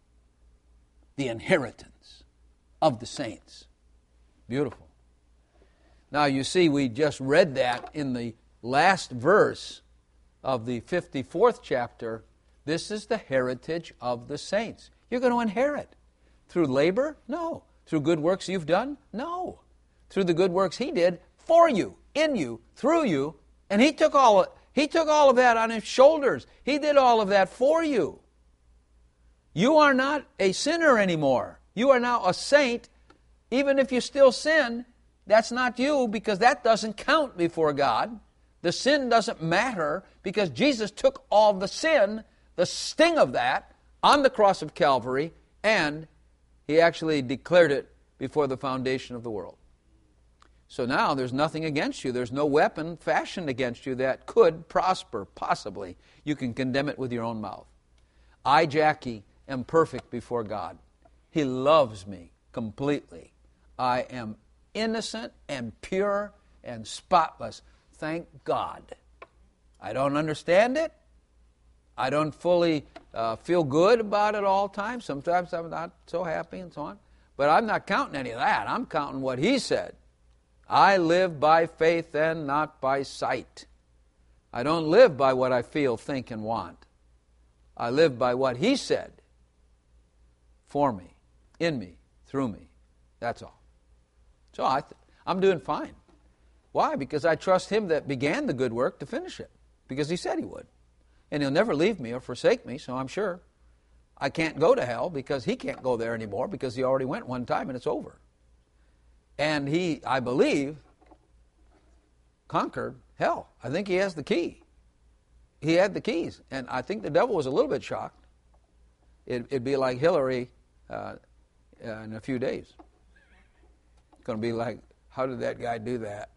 the inheritance of the saints. Beautiful. Now you see, we just read that in the last verse of the fifty-fourth chapter. This is the heritage of the saints. You're going to inherit. Through labor? No. Through good works you've done? No. Through the good works He did for you, in you, through you, and He took all of, He took all of that on His shoulders. He did all of that for you. You are not a sinner anymore. You are now a saint. Even if you still sin, that's not you, because that doesn't count before God. The sin doesn't matter because Jesus took all the sin, the sting of that, on the cross of Calvary, and He actually declared it before the foundation of the world. So now there's nothing against you. There's no weapon fashioned against you that could prosper, possibly. You can condemn it with your own mouth. I, Jackie, am perfect before God. He loves me completely. I am innocent and pure and spotless. Thank God. I don't understand it. I don't fully uh, feel good about it all the time. Sometimes I'm not so happy and so on. But I'm not counting any of that. I'm counting what He said. I live by faith and not by sight. I don't live by what I feel, think, and want. I live by what He said for me, in me, through me. That's all. So I th- I'm doing fine. Why? Because I trust Him that began the good work to finish it. Because He said He would. And He'll never leave me or forsake me, so I'm sure. I can't go to hell because He can't go there anymore because He already went one time and it's over. And He, I believe, conquered hell. I think He has the key. He had the keys. And I think the devil was a little bit shocked. It, it'd be like Hillary uh, uh, in a few days. It's going to be like, how did that guy do that?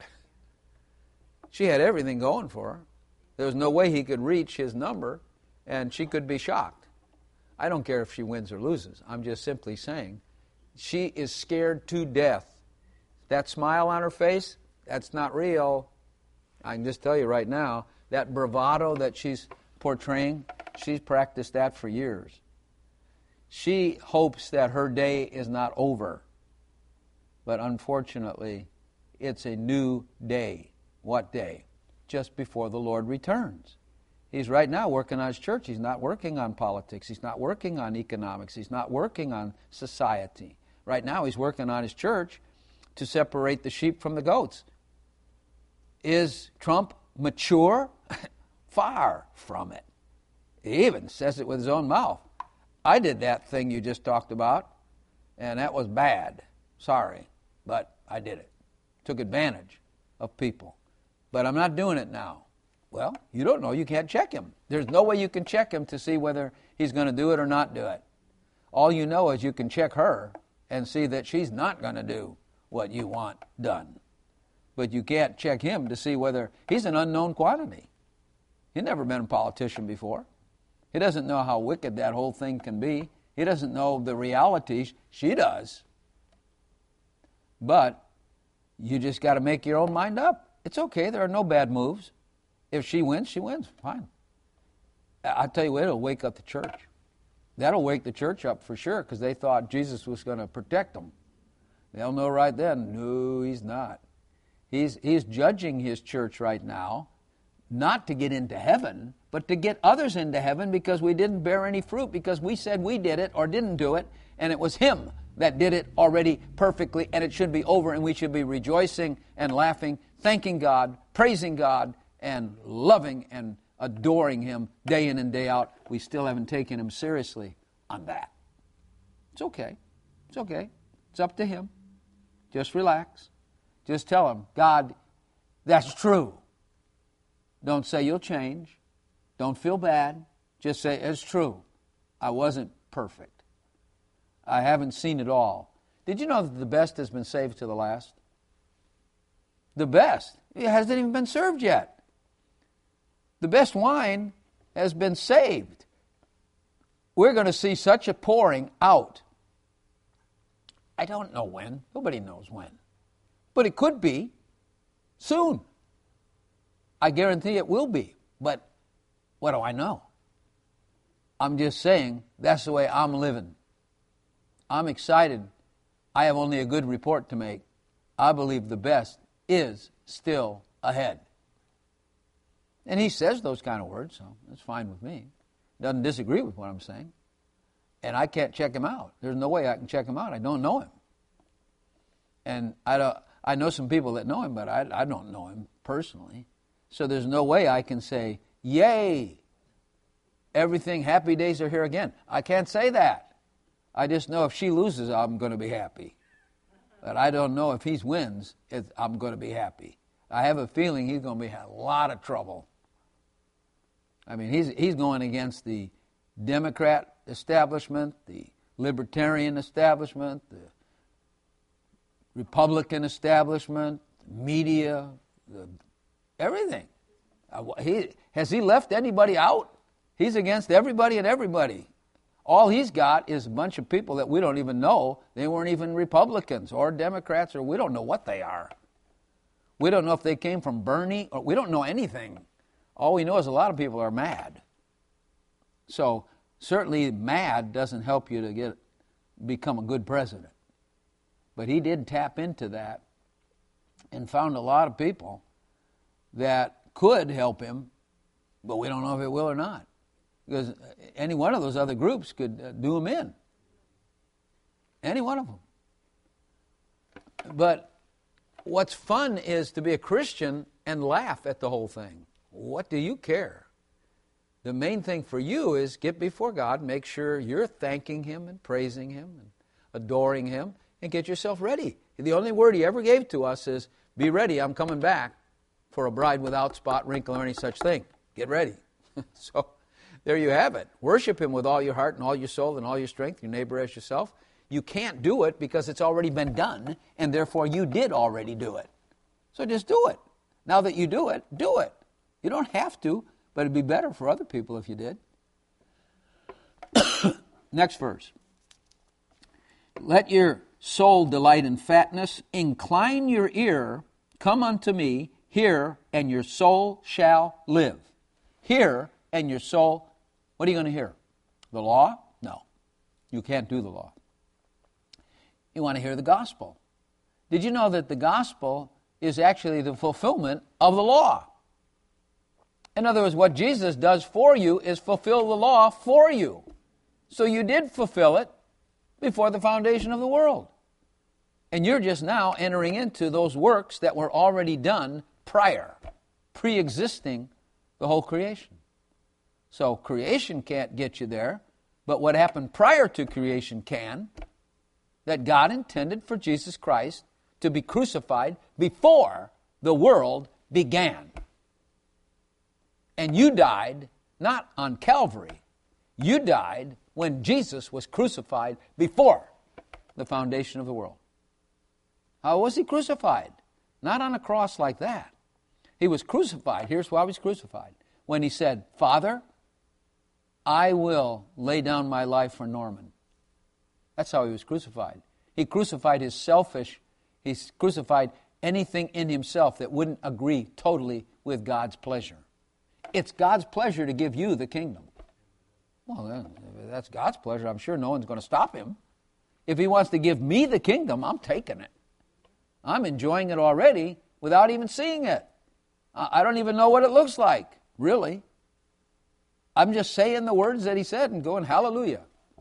She had everything going for her. There was no way he could reach his number, and she could be shocked. I don't care if she wins or loses. I'm just simply saying she is scared to death. That smile on her face, that's not real. I can just tell you right now, that bravado that she's portraying, she's practiced that for years. She hopes that her day is not over. But unfortunately, it's a new day. What day? Just before the Lord returns. He's right now working on his church. He's not working on politics. He's not working on economics. He's not working on society. Right now he's working on his church to separate the sheep from the goats. Is Trump mature? Far from it. He even says it with his own mouth. I did that thing you just talked about, and that was bad. Sorry, but I did it. Took advantage of people. But I'm not doing it now. Well, you don't know. You can't check him. There's no way you can check him to see whether he's going to do it or not do it. All you know is you can check her and see that she's not going to do what you want done. But you can't check him to see whether he's an unknown quantity. He's never been a politician before. He doesn't know how wicked that whole thing can be. He doesn't know the realities. She does. But you just got to make your own mind up. It's okay. There are no bad moves. If she wins, she wins. Fine. I'll tell you what, it'll wake up the church. That'll wake the church up for sure, because they thought Jesus was going to protect them. They'll know right then, no, he's not. He's, he's judging his church right now, not to get into heaven, but to get others into heaven because we didn't bear any fruit, because we said we did it or didn't do it, and it was him that did it already perfectly, and it should be over, and we should be rejoicing and laughing, thanking God, praising God, and loving and adoring him day in and day out. We still haven't taken him seriously on that. It's okay. It's okay. It's up to him. Just relax. Just tell him, God, that's true. Don't say you'll change. Don't feel bad. Just say, it's true. I wasn't perfect. I haven't seen it all. Did you know that the best has been saved to the last? The best. It hasn't even been served yet. The best wine has been saved. We're going to see such a pouring out. I don't know when. Nobody knows when. But it could be soon. I guarantee it will be. But what do I know? I'm just saying that's the way I'm living. I'm excited. I have only a good report to make. I believe the best is still ahead. And he says those kind of words, so that's fine with me. Doesn't disagree with what I'm saying. And I can't check him out. There's no way I can check him out. I don't know him. And I don't, I know some people that know him, but I, I don't know him personally. So there's no way I can say, yay, everything, happy days are here again. I can't say that. I just know if she loses, I'm going to be happy. But I don't know if he wins, it, I'm going to be happy. I have a feeling he's going to be in a lot of trouble. I mean, he's he's going against the Democrat establishment, the Libertarian establishment, the Republican establishment, the media, the, everything. Uh, he, has he left anybody out? He's against everybody and everybody. All he's got is a bunch of people that we don't even know. They weren't even Republicans or Democrats, or we don't know what they are. We don't know if they came from Bernie, or we don't know anything. All we know is a lot of people are mad. So certainly mad doesn't help you to get become a good president. But he did tap into that and found a lot of people that could help him, but we don't know if it will or not. Because any one of those other groups could uh, do him in. Any one of them. But what's fun is to be a Christian and laugh at the whole thing. What do you care? The main thing for you is get before God, make sure you're thanking him and praising him and adoring him, and get yourself ready. The only word he ever gave to us is, be ready, I'm coming back for a bride without spot, wrinkle, or any such thing. Get ready. So there you have it. Worship him with all your heart and all your soul and all your strength, your neighbor as yourself. You can't do it because it's already been done, and therefore you did already do it. So just do it. Now that you do it, do it. You don't have to, but it'd be better for other people if you did. Next verse. Let your soul delight in fatness. Incline your ear. Come unto me. Hear, and your soul shall live. Hear, and your soul, what are you going to hear? The law? No. You can't do the law. You want to hear the gospel. Did you know that the gospel is actually the fulfillment of the law? In other words, what Jesus does for you is fulfill the law for you. So you did fulfill it before the foundation of the world. And you're just now entering into those works that were already done prior, pre-existing the whole creation. So creation can't get you there, but what happened prior to creation can, that God intended for Jesus Christ to be crucified before the world began. And you died not on Calvary. You died when Jesus was crucified before the foundation of the world. How was he crucified? Not on a cross like that. He was crucified. Here's why he was crucified. When he said, Father, I will lay down my life for Norman. That's how he was crucified. He crucified his selfish, he crucified anything in himself that wouldn't agree totally with God's pleasure. It's God's pleasure to give you the kingdom. Well, if that's God's pleasure, I'm sure no one's going to stop him. If he wants to give me the kingdom, I'm taking it. I'm enjoying it already without even seeing it. I don't even know what it looks like, really. I'm just saying the words that he said and going, hallelujah.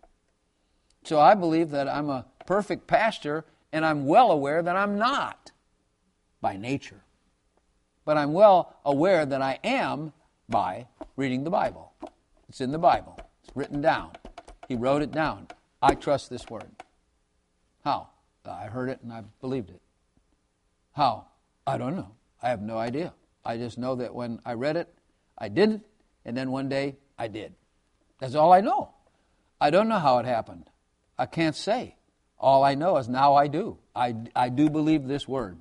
So I believe that I'm a perfect pastor, and I'm well aware that I'm not by nature. But I'm well aware that I am by reading the Bible. It's in the Bible. It's written down. He wrote it down. I trust this word. How? I heard it and I believed it. How? I don't know. I have no idea. I just know that when I read it, I didn't, and then one day I did. That's all I know. I don't know how it happened. I can't say. All I know is now I do. I, I do believe this word.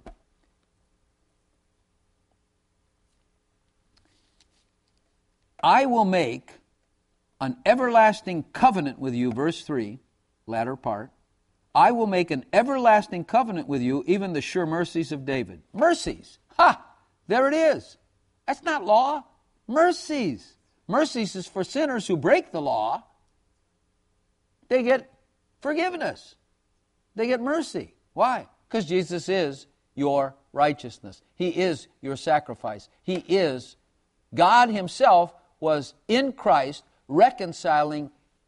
I will make an everlasting covenant with you, verse three, latter part. I will make an everlasting covenant with you, even the sure mercies of David. Mercies. Ha! There it is. That's not law. Mercies. Mercies is for sinners who break the law. They get forgiveness. They get mercy. Why? Because Jesus is your righteousness. He is your sacrifice. He is, God himself was in Christ reconciling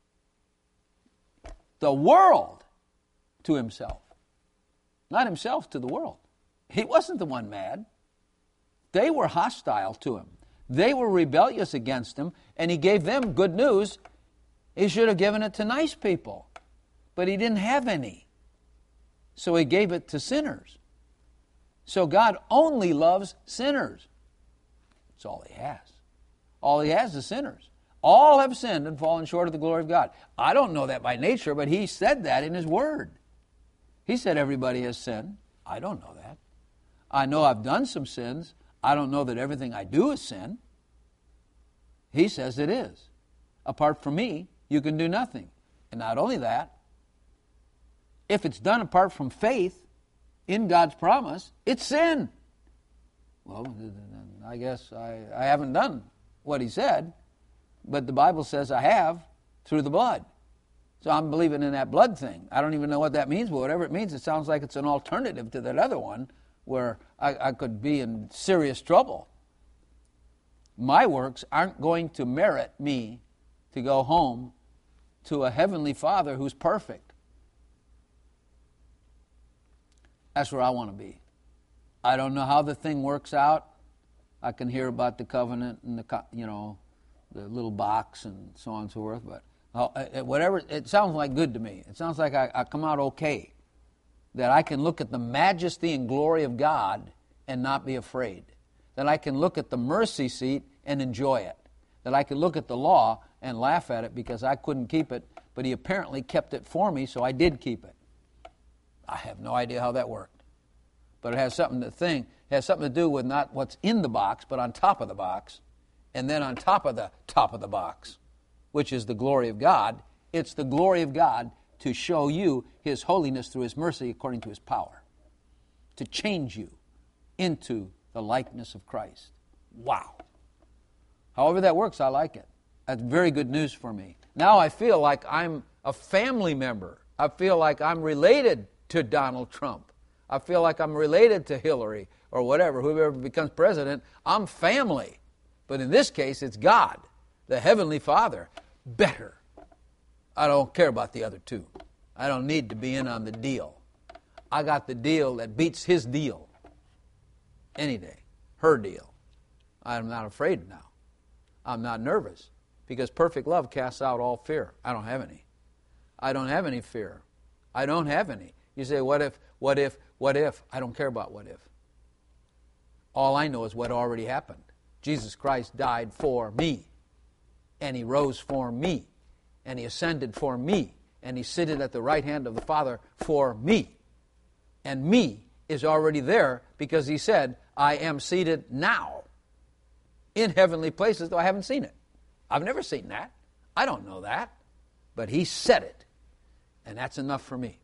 the world to himself. Not himself to the world. He wasn't the one mad. They were hostile to him. They were rebellious against him, and he gave them good news. He should have given it to nice people, but he didn't have any. So he gave it to sinners. So God only loves sinners. That's all he has. All he has is sinners. All have sinned and fallen short of the glory of God. I don't know that by nature, but he said that in his word. He said everybody has sinned. I don't know that. I know I've done some sins. I don't know that everything I do is sin. He says it is. Apart from me, you can do nothing. And not only that, if it's done apart from faith in God's promise, it's sin. Well, I guess I, I haven't done what he said, but the Bible says I have through the blood. So I'm believing in that blood thing. I don't even know what that means, but whatever it means, it sounds like it's an alternative to that other one where I, I could be in serious trouble. My works aren't going to merit me to go home to a heavenly Father who's perfect. That's where I want to be. I don't know how the thing works out. I can hear about the covenant and the, you know, the little box and so on and so forth, but uh, whatever, it sounds like good to me. It sounds like I, I come out okay. That I can look at the majesty and glory of God and not be afraid. That I can look at the mercy seat and enjoy it. That I can look at the law and laugh at it because I couldn't keep it, but he apparently kept it for me, so I did keep it. I have no idea how that worked. But it has something to think, it has something to do with not what's in the box, but on top of the box, and then on top of the top of the box, which is the glory of God. It's the glory of God to show you his holiness through his mercy according to his power, to change you into the likeness of Christ. Wow. However that works, I like it. That's very good news for me. Now I feel like I'm a family member. I feel like I'm related to Donald Trump. I feel like I'm related to Hillary or whatever, whoever becomes president. I'm family. But in this case, it's God, the Heavenly Father. Better. I don't care about the other two. I don't need to be in on the deal. I got the deal that beats his deal any day. Her deal. I'm not afraid now. I'm not nervous because perfect love casts out all fear. I don't have any. I don't have any fear. I don't have any. You say, what if, what if, what if? I don't care about what if. All I know is what already happened. Jesus Christ died for me, and He rose for me, and He ascended for me, and He sitteth at the right hand of the Father for me. And me is already there because He said, I am seated now in heavenly places, though I haven't seen it. I've never seen that. I don't know that. But He said it, and that's enough for me.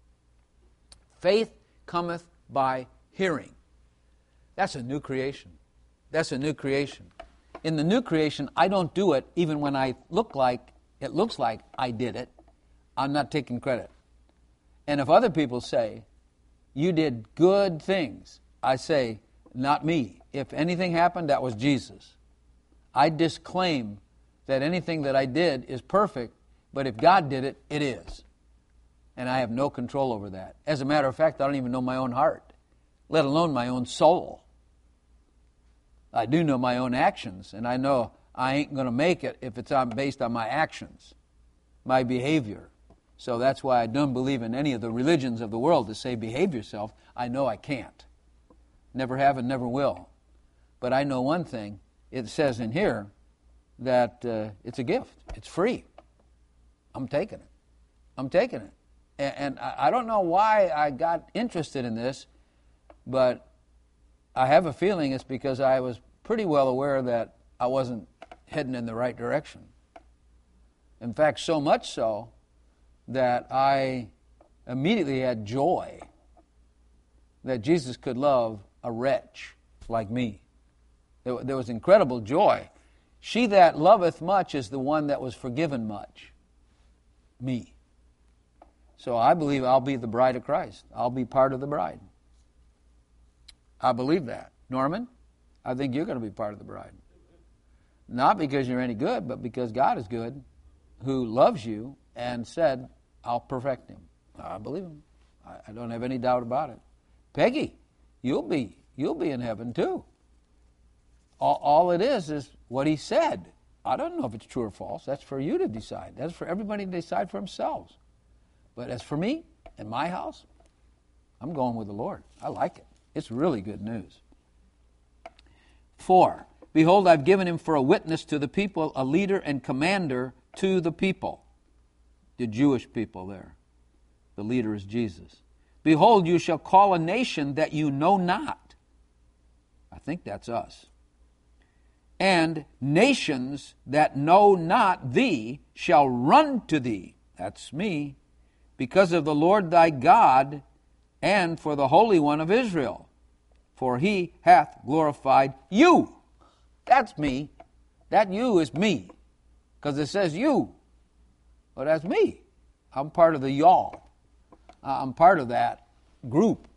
Faith cometh by hearing. That's a new creation. That's a new creation. In the new creation, I don't do it even when I look like, it looks like I did it. I'm not taking credit. And if other people say, you did good things, I say, not me. If anything happened, that was Jesus. I disclaim that anything that I did is perfect, but if God did it, it is. And I have no control over that. As a matter of fact, I don't even know my own heart, let alone my own soul. I do know my own actions, and I know I ain't going to make it if it's on, based on my actions, my behavior. So that's why I don't believe in any of the religions of the world to say behave yourself. I know I can't. Never have and never will. But I know one thing. It says in here that uh, it's a gift. It's free. I'm taking it. I'm taking it. And, and I, I don't know why I got interested in this, but I have a feeling it's because I was pretty well aware that I wasn't heading in the right direction. In fact, so much so that I immediately had joy that Jesus could love a wretch like me. There, there was incredible joy. She that loveth much is the one that was forgiven much. Me. So I believe I'll be the bride of Christ. I'll be part of the bride. I believe that. Norman, I think you're going to be part of the bride. Not because you're any good, but because God is good, who loves you and said, I'll perfect him. I believe him. I, I don't have any doubt about it. Peggy, you'll be you'll be in heaven too. All, all it is is what he said. I don't know if it's true or false. That's for you to decide. That's for everybody to decide for themselves. But as for me and my house, I'm going with the Lord. I like it. It's really good news. Four, behold, I've given him for a witness to the people, a leader and commander to the people. The Jewish people there. The leader is Jesus. Behold, you shall call a nation that you know not. I think that's us. And nations that know not thee shall run to thee. That's me. Because of the Lord thy God and for the Holy One of Israel. For he hath glorified you. That's me. That you is me. Because it says you. Well, that's me. I'm part of the y'all. I'm part of that group.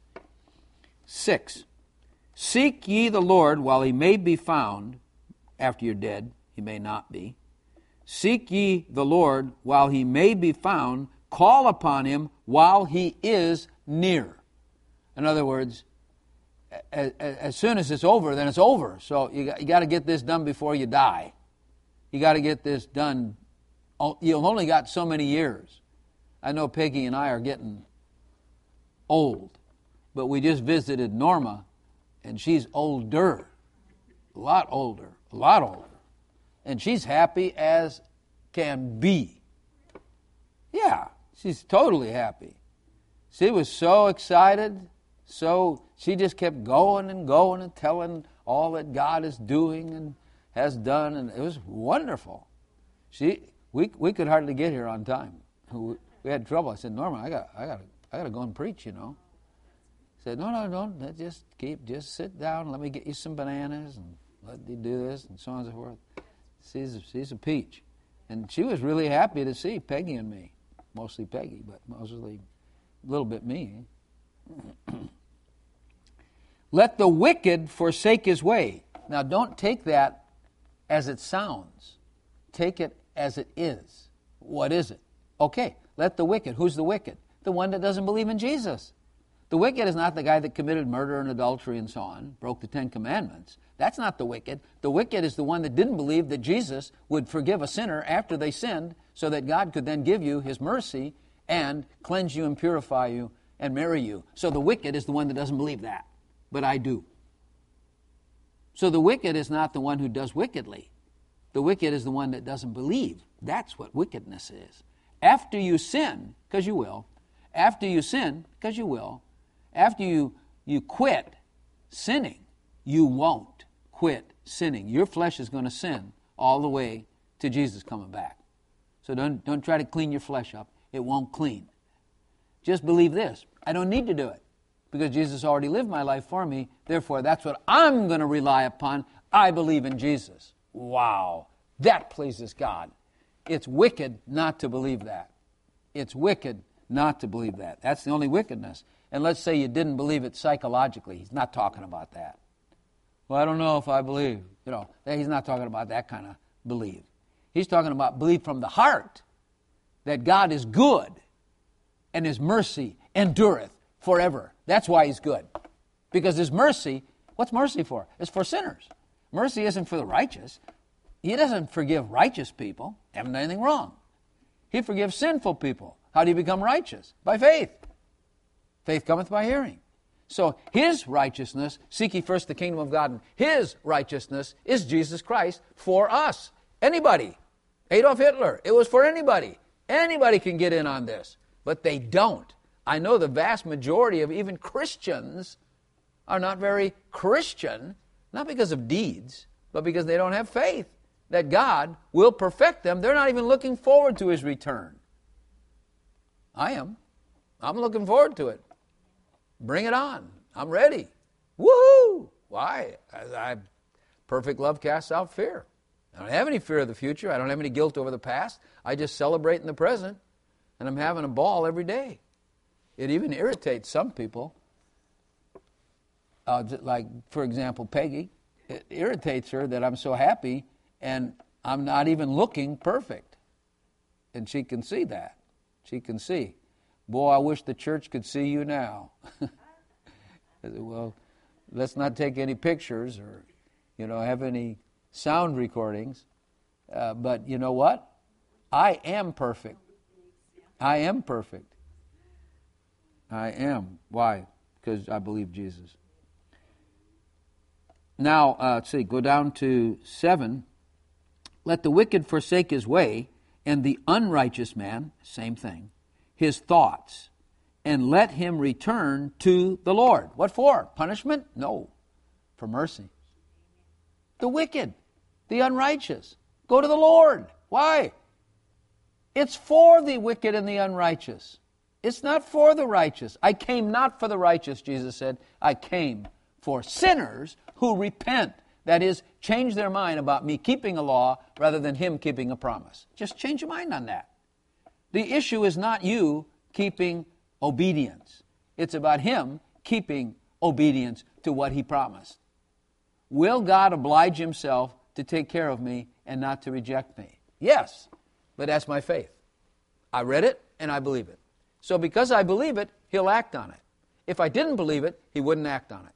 Six. Seek ye the Lord while he may be found. After you're dead, he may not be. Seek ye the Lord while he may be found. Call upon him while he is near. In other words, as, as soon as it's over, then it's over. So you got, you got to get this done before you die. You got to get this done. You've only got so many years. I know Peggy and I are getting old, but we just visited Norma, and she's older, a lot older, a lot older, and she's happy as can be. Yeah, she's totally happy. She was so excited, so she just kept going and going and telling all that God is doing and has done, and it was wonderful. She, we, we could hardly get here on time. We, we had trouble. I said, Norma, I got, I got, I got to go and preach, you know. Said, no, no, don't. Just keep, just sit down. Let me get you some bananas and let you do this and so on and so forth. She's a, she's a peach. And she was really happy to see Peggy and me. Mostly Peggy, but mostly a little bit me. Let the wicked forsake his way. Now, don't take that as it sounds. Take it as it is. What is it? Okay, let the wicked. Who's the wicked? The one that doesn't believe in Jesus. The wicked is not the guy that committed murder and adultery and so on, broke the Ten Commandments. That's not the wicked. The wicked is the one that didn't believe that Jesus would forgive a sinner after they sinned so that God could then give you his mercy and cleanse you and purify you and marry you. So the wicked is the one that doesn't believe that. But I do. So the wicked is not the one who does wickedly. The wicked is the one that doesn't believe. That's what wickedness is. After you sin, because you will, after you sin, because you will, after you, you quit sinning, you won't quit sinning. Your flesh is going to sin all the way to Jesus coming back. So don't, don't try to clean your flesh up. It won't clean. Just believe this. I don't need to do it because Jesus already lived my life for me. Therefore, that's what I'm going to rely upon. I believe in Jesus. Wow. That pleases God. It's wicked not to believe that. It's wicked not to believe that. That's the only wickedness. And let's say you didn't believe it psychologically. He's not talking about that. Well, I don't know if I believe. You know, he's not talking about that kind of believe. He's talking about believe from the heart that God is good and his mercy endureth forever. That's why he's good. Because his mercy, what's mercy for? It's for sinners. Mercy isn't for the righteous. He doesn't forgive righteous people. They haven't done anything wrong. He forgives sinful people. How do you become righteous? By faith. Faith cometh by hearing. So his righteousness, seek ye first the kingdom of God, and his righteousness is Jesus Christ for us. Anybody. Adolf Hitler. It was for anybody. Anybody can get in on this. But they don't. I know the vast majority of even Christians are not very Christian, not because of deeds, but because they don't have faith that God will perfect them. They're not even looking forward to his return. I am. I'm looking forward to it. Bring it on. I'm ready. Woohoo! Why? I, I, perfect love casts out fear. I don't have any fear of the future. I don't have any guilt over the past. I just celebrate in the present, and I'm having a ball every day. It even irritates some people. Uh, like, for example, Peggy. It irritates her that I'm so happy, and I'm not even looking perfect. And she can see that. She can see. Boy, I wish the church could see you now. I said, well, let's not take any pictures or, you know, have any sound recordings. Uh, but you know what? I am perfect. I am perfect. I am. Why? Because I believe Jesus. Now, uh, let's see, go down to seven. Let the wicked forsake his way, and the unrighteous man, same thing, his thoughts, and let him return to the Lord. What for? Punishment? No. For mercy. The wicked, the unrighteous, go to the Lord. Why? It's for the wicked and the unrighteous. It's not for the righteous. I came not for the righteous, Jesus said. I came for sinners who repent. That is, change their mind about me keeping a law rather than him keeping a promise. Just change your mind on that. The issue is not you keeping obedience. It's about him keeping obedience to what he promised. Will God oblige himself to take care of me and not to reject me? Yes, but that's my faith. I read it and I believe it. So because I believe it, he'll act on it. If I didn't believe it, he wouldn't act on it.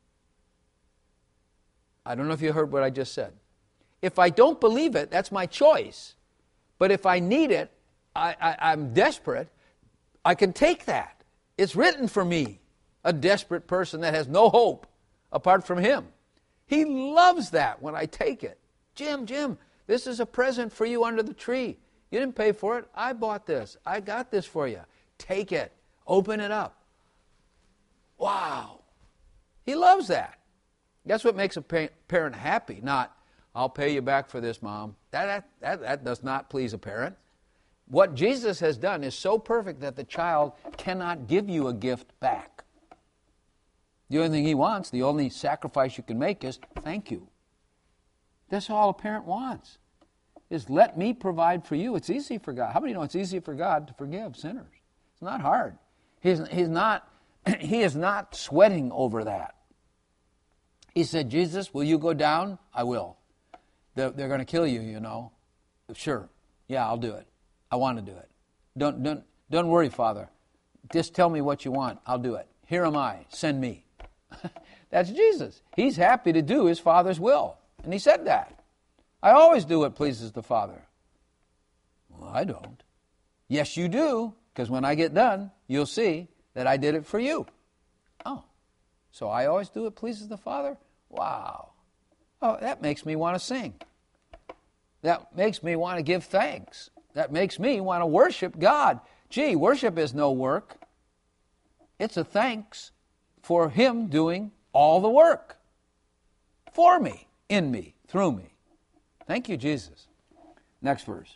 I don't know if you heard what I just said. If I don't believe it, that's my choice. But if I need it, I, I, I'm desperate, I can take that. It's written for me, a desperate person that has no hope apart from him. He loves that when I take it. Jim, Jim, this is a present for you under the tree. You didn't pay for it. I bought this. I got this for you. Take it. Open it up. Wow. He loves that. That's what makes a parent happy, not, I'll pay you back for this, Mom. That, that, that, that does not please a parent. What Jesus has done is so perfect that the child cannot give you a gift back. The only thing he wants, the only sacrifice you can make is thank you. That's all a parent wants, is let me provide for you. It's easy for God. How many know it's easy for God to forgive sinners? It's not hard. He's, he's not, he is not sweating over that. He said, Jesus, will you go down? I will. They're, they're going to kill you, you know. Sure. Yeah, I'll do it. I want to do it. Don't, don't, don't worry, Father. Just tell me what you want. I'll do it. Here am I. Send me. That's Jesus. He's happy to do his Father's will. And he said that. I always do what pleases the Father. Well, I don't. Yes, you do, because when I get done, you'll see that I did it for you. Oh, so I always do what pleases the Father? Wow. Oh, that makes me want to sing. That makes me want to give thanks. That makes me want to worship God. Gee, worship is no work. It's a thanks for him doing all the work for me, in me, through me. Thank you, Jesus. Next verse.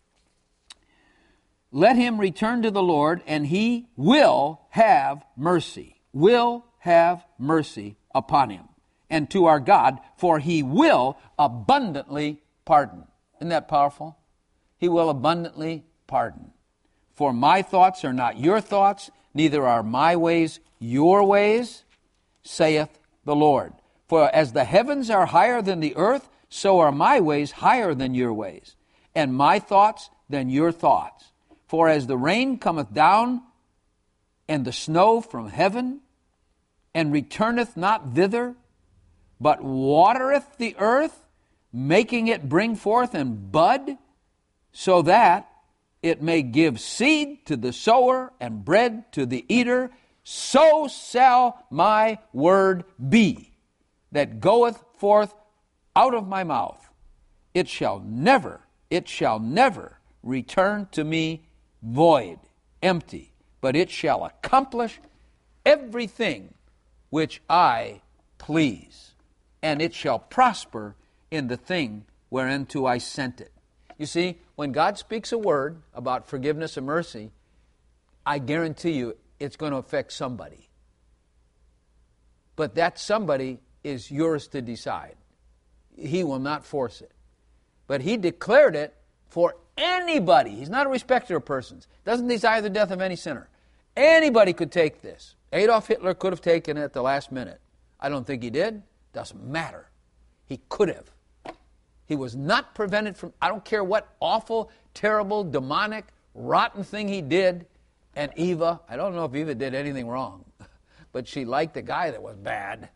Let him return to the Lord, and he will have mercy. Will have mercy upon him. And to our God, for he will abundantly pardon. Isn't that powerful? He will abundantly pardon. For my thoughts are not your thoughts, neither are my ways your ways, saith the Lord. For as the heavens are higher than the earth, so are my ways higher than your ways, and my thoughts than your thoughts. For as the rain cometh down, and the snow from heaven, and returneth not thither, but watereth the earth, making it bring forth and bud, so that it may give seed to the sower and bread to the eater, so shall my word be that goeth forth out of my mouth. It shall never, it shall never return to me void, empty, but it shall accomplish everything which I please, and it shall prosper in the thing whereunto I sent it. You see, when God speaks a word about forgiveness and mercy, I guarantee you it's going to affect somebody. But that somebody is yours to decide. He will not force it. But he declared it for anybody. He's not a respecter of persons. Doesn't desire the death of any sinner. Anybody could take this. Adolf Hitler could have taken it at the last minute. I don't think he did. Doesn't matter. He could have. He was not prevented from, I don't care what awful, terrible, demonic, rotten thing he did. And Eva, I don't know if Eva did anything wrong, but she liked the guy that was bad.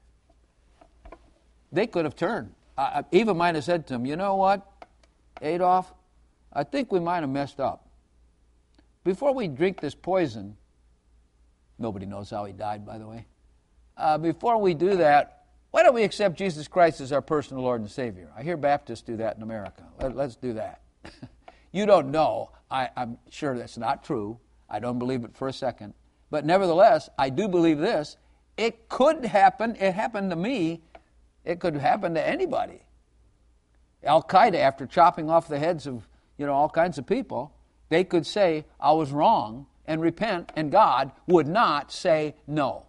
They could have turned. Uh, Eva might have said to him, you know what, Adolf, I think we might have messed up. Before we drink this poison, nobody knows how he died, by the way. Uh, before we do that, why don't we accept Jesus Christ as our personal Lord and Savior? I hear Baptists do that in America. Let, let's do that. You don't know. I, I'm sure that's not true. I don't believe it for a second. But nevertheless, I do believe this. It could happen. It happened to me. It could happen to anybody. Al-Qaeda, after chopping off the heads of, you know, all kinds of people, they could say, I was wrong, and repent, and God would not say no.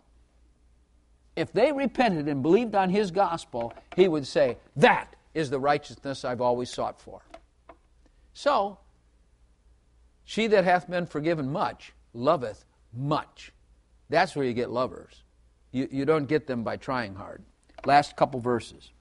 If they repented and believed on his gospel, he would say, that is the righteousness I've always sought for. So, she that hath been forgiven much, loveth much. That's where you get lovers. You, you don't get them by trying hard. Last couple verses.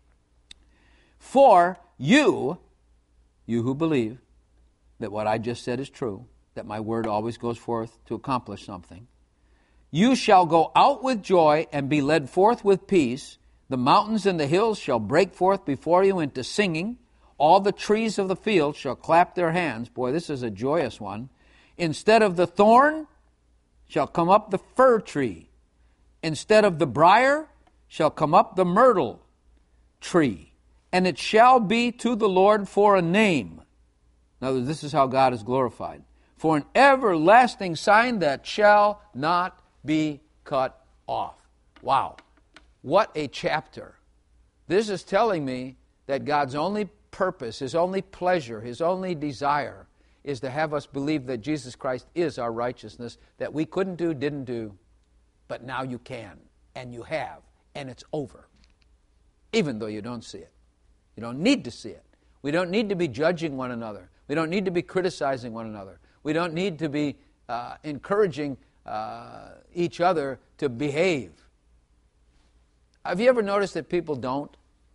For you, you who believe that what I just said is true, that my word always goes forth to accomplish something, you shall go out with joy and be led forth with peace. The mountains and the hills shall break forth before you into singing. All the trees of the field shall clap their hands. Boy, this is a joyous one. Instead of the thorn shall come up the fir tree. Instead of the briar shall come up the myrtle tree. And it shall be to the Lord for a name. Now, this is how God is glorified. For an everlasting sign that shall not be cut off. Wow. What a chapter. This is telling me that God's only purpose, his only pleasure, his only desire is to have us believe that Jesus Christ is our righteousness, that we couldn't do, didn't do, but now you can. and you have, and it's over, even though you don't see it. You don't need to see it. We don't need to be judging one another. We don't need to be criticizing one another. We don't need to be uh, encouraging uh, each other to behave. Have you ever noticed that people don't?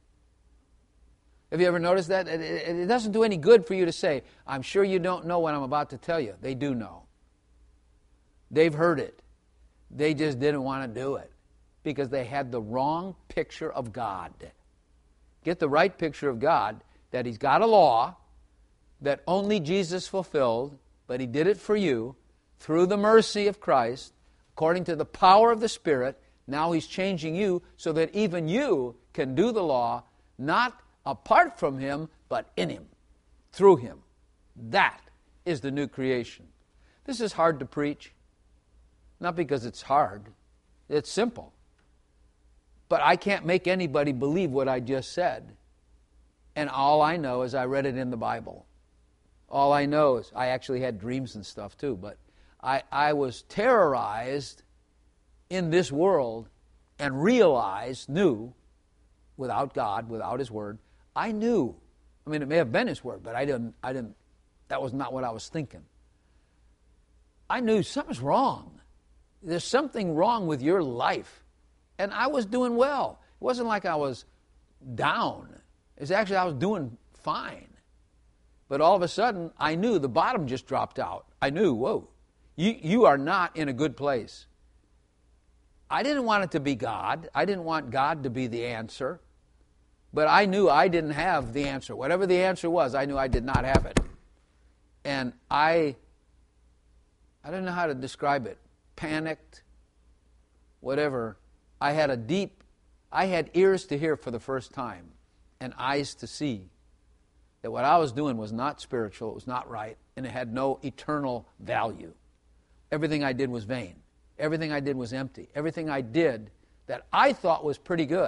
Have you ever noticed that? It, it, it doesn't do any good for you to say, I'm sure you don't know what I'm about to tell you. They do know. They've heard it. They just didn't want to do it because they had the wrong picture of God. Get the right picture of God, that He's got a law that only Jesus fulfilled, but He did it for you through the mercy of Christ, according to the power of the Spirit. Now He's changing you so that even you can do the law, not apart from Him, but in Him, through Him. That is the new creation. This is hard to preach, not because it's hard. It's simple. But I can't make anybody believe what I just said. And all I know is I read it in the Bible. All I know is I actually had dreams and stuff too, but I, I was terrorized in this world and realized, knew, without God, without His Word, I knew. I mean, it may have been His Word, but I didn't, I didn't, that was not what I was thinking. I knew something's wrong. There's something wrong with your life. And I was doing well. It wasn't like I was down. It's actually I was doing fine. But all of a sudden, I knew the bottom just dropped out. I knew, whoa, you, you are not in a good place. I didn't want it to be God. I didn't want God to be the answer. But I knew I didn't have the answer. Whatever the answer was, I knew I did not have it. And I, I don't know how to describe it. Panicked, whatever. I had a deep, I had ears to hear for the first time and eyes to see that what I was doing was not spiritual, it was not right, and it had no eternal value. Everything I did was vain. Everything I did was empty. Everything I did that I thought was pretty good.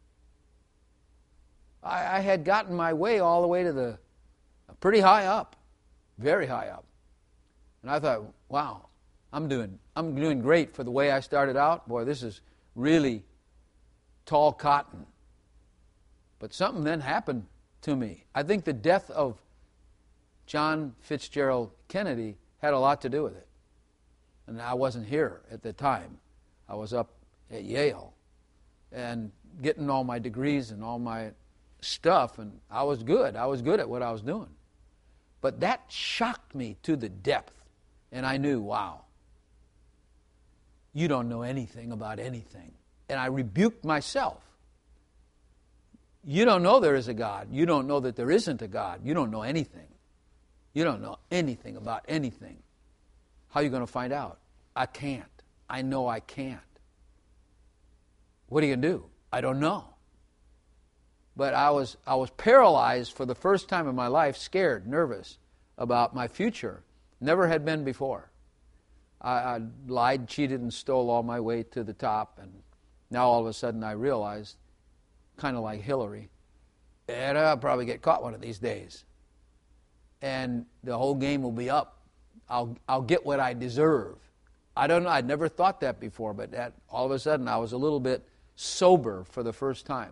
I, I had gotten my way all the way to the, pretty high up, very high up. And I thought, wow, I'm doing, I'm doing great for the way I started out. Boy, this is really tall cotton. But something then happened to me. I think the death of John Fitzgerald Kennedy had a lot to do with it. And I wasn't here at the time. I was up at Yale and getting all my degrees and all my stuff, and I was good. I was good at what I was doing. But that shocked me to the depth, and I knew, wow, you don't know anything about anything. And I rebuked myself. You don't know there is a God. You don't know that there isn't a God. You don't know anything. You don't know anything about anything. How are you going to find out? I can't. I know I can't. What are you going to do? I don't know. But I was I was paralyzed for the first time in my life, scared, nervous about my future. Never had been before. I, I lied, cheated, and stole all my way to the top, and now all of a sudden I realized, kind of like Hillary, and I'll probably get caught one of these days. And the whole game will be up. I'll I'll get what I deserve. I don't know. I'd never thought that before, but that all of a sudden I was a little bit sober for the first time.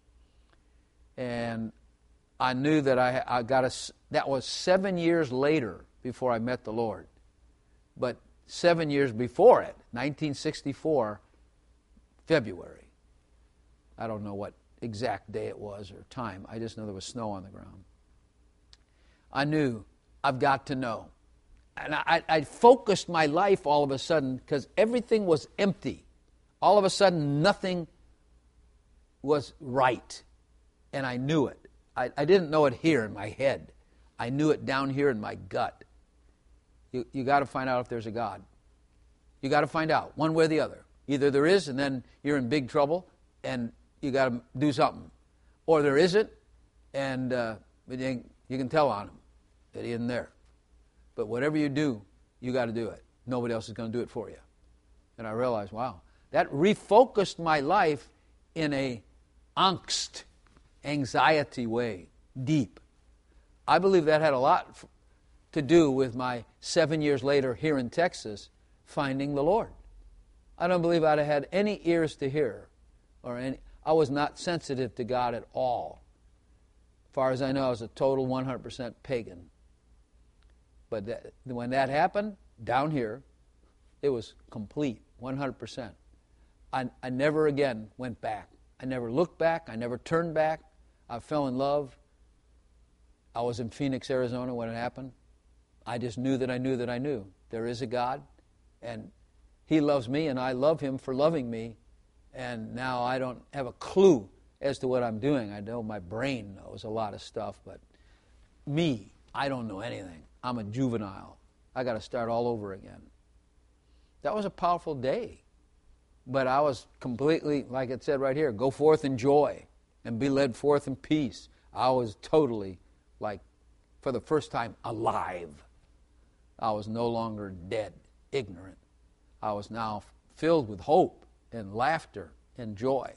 And I knew that I, I got a, that was seven years later before I met the Lord. But seven years before it, nineteen sixty-four, February. I don't know what exact day it was or time. I just know there was snow on the ground. I knew, I've got to know. And I, I focused my life all of a sudden because everything was empty. All of a sudden, nothing was right. And I knew it. I, I didn't know it here in my head. I knew it down here in my gut. You you got to find out if there's a God. You got to find out, one way or the other. Either there is, and then you're in big trouble, and you got to do something. Or there isn't, and uh, you can tell on him that he isn't there. But whatever you do, you got to do it. Nobody else is going to do it for you. And I realized, wow, that refocused my life in a angst, anxiety way, deep. I believe that had a lot to do with my seven years later here in Texas finding the Lord. I don't believe I'd have had any ears to hear, or any. I was not sensitive to God at all. As far as I know, I was a total one hundred percent pagan. But that, when that happened, down here, it was complete, one hundred percent. I, I never again went back. I never looked back. I never turned back. I fell in love. I was in Phoenix, Arizona when it happened. I just knew that I knew that I knew. There is a God, and He loves me, and I love Him for loving me. And now I don't have a clue as to what I'm doing. I know my brain knows a lot of stuff, but me, I don't know anything. I'm a juvenile. I got to start all over again. That was a powerful day. But I was completely, like it said right here, go forth in joy and be led forth in peace. I was totally, like, for the first time, alive. I was no longer dead, ignorant. I was now filled with hope and laughter and joy.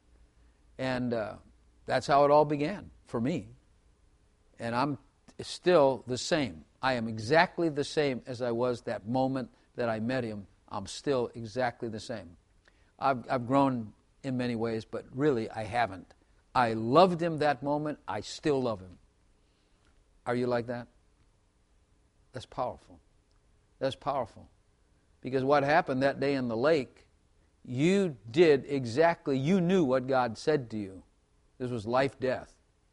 And uh, that's how it all began for me. And I'm still the same. I am exactly the same as I was that moment that I met Him. I'm still exactly the same. I've, I've grown in many ways, but really I haven't. I loved Him that moment. I still love Him. Are you like that? That's powerful. That's powerful. Because what happened that day in the lake, you did exactly, you knew what God said to you. This was life, death.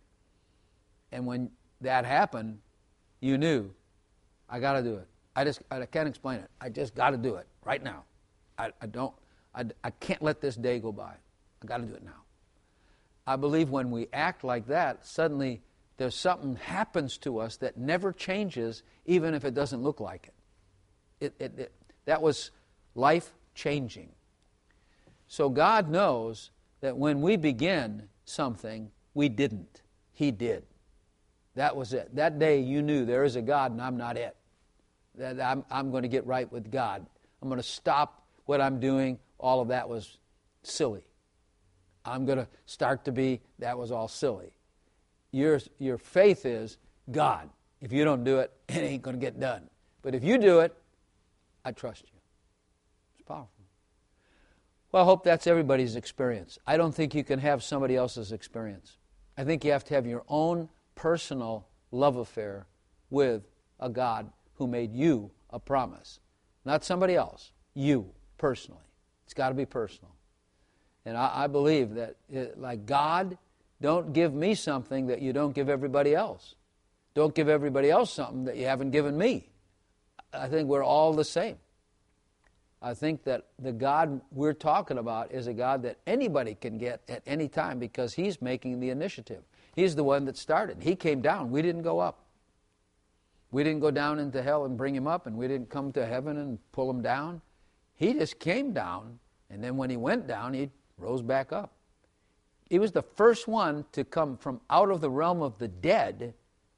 And when that happened, you knew, I got to do it. I just, I can't explain it. I just got to do it right now. I, I don't, I, I can't let this day go by. I got to do it now. I believe when we act like that, suddenly there's something happens to us that never changes, even if it doesn't look like it. It, it, it that was life-changing. So God knows that when we begin something, we didn't. He did. That was it. That day you knew there is a God and I'm not it. That I'm, I'm going to get right with God. I'm going to stop what I'm doing. All of that was silly. I'm going to start to be, that was all silly. Your, your faith is, God, if you don't do it, it ain't going to get done. But if you do it, I trust you. It's powerful. Well, I hope that's everybody's experience. I don't think you can have somebody else's experience. I think you have to have your own personal love affair with a God who made you a promise. Not somebody else. You, personally. It's got to be personal. And I, I believe that, it, like God, don't give me something that you don't give everybody else. Don't give everybody else something that you haven't given me. I think we're all the same. I think that the God we're talking about is a God that anybody can get at any time because He's making the initiative. He's the one that started. He came down. We didn't go up. We didn't go down into hell and bring Him up, and we didn't come to heaven and pull Him down. He just came down, and then when He went down, He rose back up. He was the first one to come from out of the realm of the dead,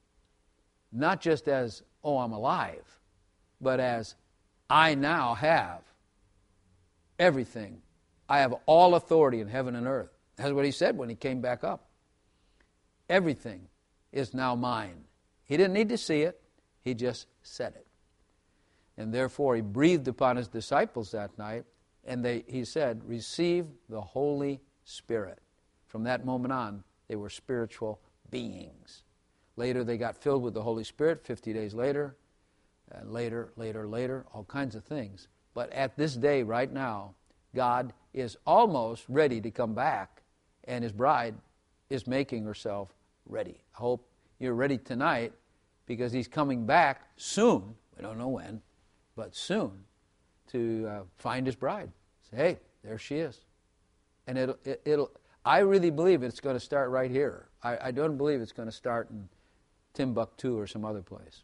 not just as, oh, I'm alive, but as I now have everything. I have all authority in heaven and earth. That's what He said when He came back up. Everything is now mine. He didn't need to see it. He just said it. And therefore He breathed upon His disciples that night, and they, He said, receive the Holy Spirit. From that moment on, they were spiritual beings. Later they got filled with the Holy Spirit, fifty days later, and later, later, later, all kinds of things. But at this day, right now, God is almost ready to come back, and His bride is making herself ready. I hope you're ready tonight, because He's coming back soon. We don't know when, but soon, to uh, find His bride. Say, hey, there she is. And it'll, it, it'll. I really believe it's going to start right here. I, I don't believe it's going to start in Timbuktu or some other place.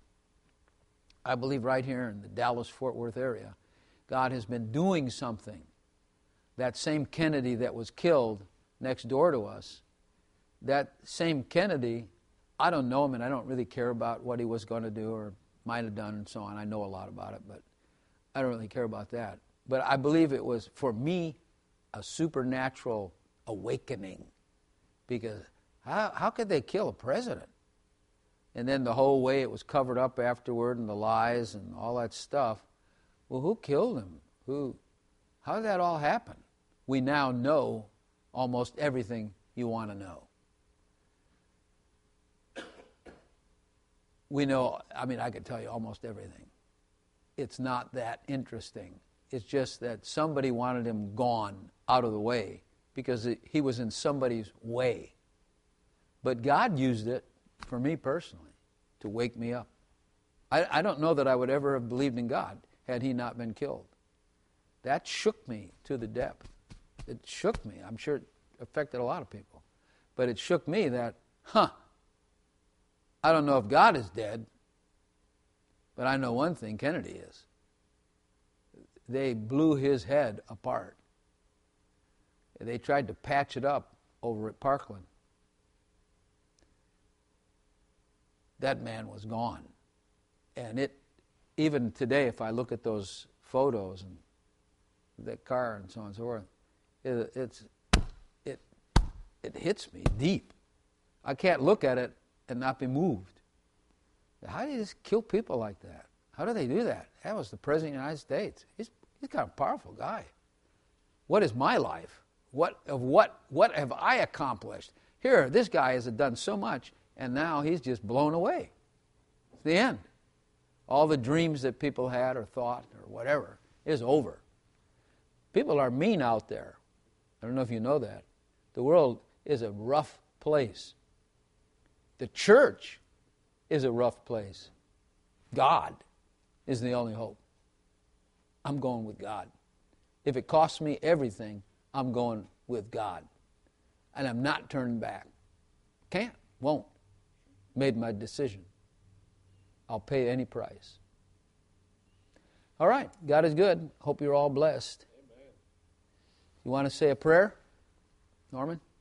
I believe right here in the Dallas-Fort Worth area, God has been doing something. That same Kennedy that was killed next door to us, that same Kennedy, I don't know him and I don't really care about what he was going to do or might have done and so on. I know a lot about it, but I don't really care about that. But I believe it was, for me, a supernatural awakening. Because how, how could they kill a president? And then the whole way it was covered up afterward and the lies and all that stuff. Well, who killed him? Who? How did that all happen? We now know almost everything you want to know. We know, I mean, I could tell you almost everything. It's not that interesting. It's just that somebody wanted him gone, out of the way, because it, he was in somebody's way. But God used it, for me personally, to wake me up. I, I don't know that I would ever have believed in God had he not been killed. That shook me to the depth. It shook me. I'm sure it affected a lot of people. But it shook me that, huh, I don't know if God is dead, but I know one thing, Kennedy is. They blew his head apart. They tried to patch it up over at Parkland. That man was gone. And it, even today, if I look at those photos and that car and so on and so forth, it, it's, it, it hits me deep. I can't look at it and not be moved. How do you just kill people like that? How do they do that? That was the President of the United States. He's, he's kind of a powerful guy. What is my life? What of what what have I accomplished? Here, this guy has done so much, and now he's just blown away. It's the end. All the dreams that people had or thought or whatever is over. People are mean out there. I don't know if you know that. The world is a rough place. The church is a rough place. God is the only hope. I'm going with God. If it costs me everything, I'm going with God. And I'm not turning back. Can't, won't. Made my decision. I'll pay any price. All right, God is good. Hope you're all blessed. Amen. You want to say a prayer, Norman?